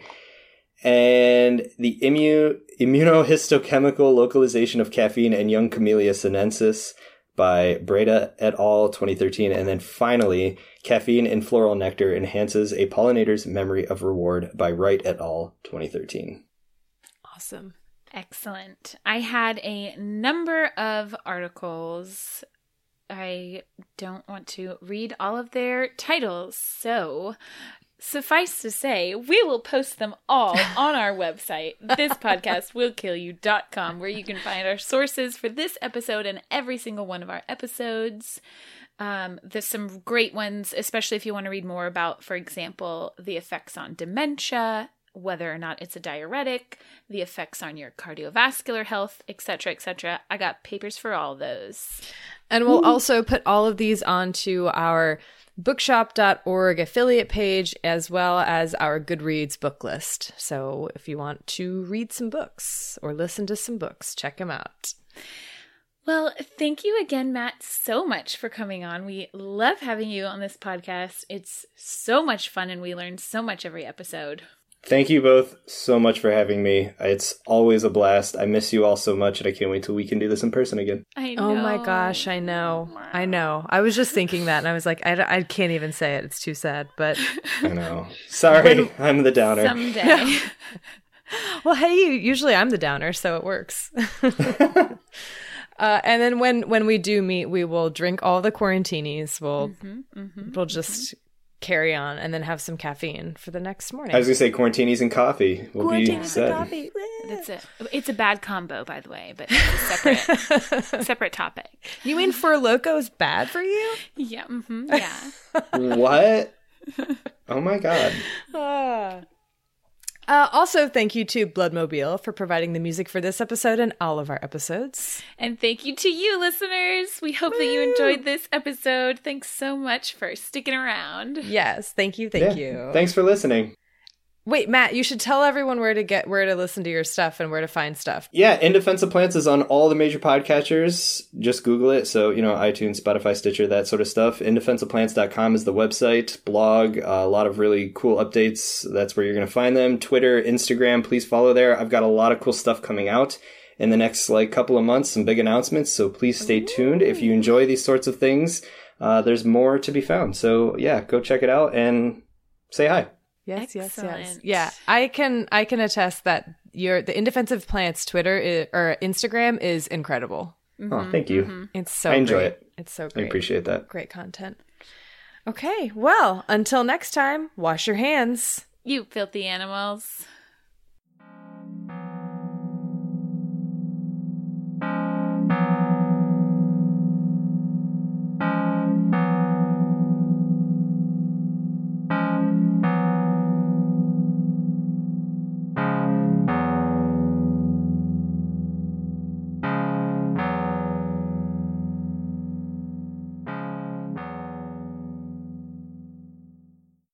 And the immu- Immunohistochemical Localization of Caffeine in Young Camellia sinensis by Breda et al., twenty thirteen. And then finally, Caffeine in Floral Nectar Enhances a Pollinator's Memory of Reward by Wright et al., twenty thirteen. Awesome. Excellent. I had a number of articles. I don't want to read all of their titles, so suffice to say, we will post them all on our website, this podcast will kill you dot com, where you can find our sources for this episode and every single one of our episodes. Um, there's some great ones, especially if you want to read more about, for example, the effects on dementia, whether or not it's a diuretic, the effects on your cardiovascular health, et cetera, et cetera. I got papers for all those. And we'll also put all of these onto our bookshop dot org affiliate page as well as our Goodreads book list. So if you want to read some books or listen to some books, check them out. Well, thank you again, Matt, so much for coming on. We love having you on this podcast. It's so much fun and we learn so much every episode. Thank you both so much for having me. It's always a blast. I miss you all so much, and I can't wait till we can do this in person again. I know. Oh my gosh, I know. I know. I was just thinking that and I was like, I, I can't even say it. It's too sad, but... I know. Sorry, I'm the downer. Someday. Well, hey, you, usually I'm the downer, so it works. Uh, and then when, when we do meet, we will drink all the quarantinis. We'll Mm-hmm, mm-hmm, we'll just carry on and then have some caffeine for the next morning. I was going to say quarantinis and coffee will be Quarantinis said. and coffee. That's it. It's a bad combo, by the way, but it's a separate, separate topic. You mean Four Loko is bad for you? Yeah. Mm-hmm, yeah. What? Oh my god. Ah. Uh, also, thank you to Bloodmobile for providing the music for this episode and all of our episodes. And thank you to you, listeners. We hope that you enjoyed this episode. Thanks so much for sticking around. Yes, thank you, thank Yeah. you. Thanks for listening. Wait, Matt, you should tell everyone where to get where to listen to your stuff and where to find stuff. Yeah, In Defense of Plants is on all the major podcatchers. Just Google it. So, you know, iTunes, Spotify, Stitcher, that sort of stuff. in defense of plants dot com is the website, blog, uh, a lot of really cool updates. That's where you're going to find them. Twitter, Instagram, please follow there. I've got a lot of cool stuff coming out in the next like couple of months, some big announcements. So please stay tuned. If you enjoy these sorts of things, uh, there's more to be found. So yeah, go check it out and say hi. Yes, yes, yes. Excellent. Yeah, I can I can attest that your the In Defense of Plants Twitter is, or Instagram is incredible. Oh, thank you. It's so I enjoy great. it. It's so I great. appreciate that. Great content. Okay, well, until next time, wash your hands. You filthy animals.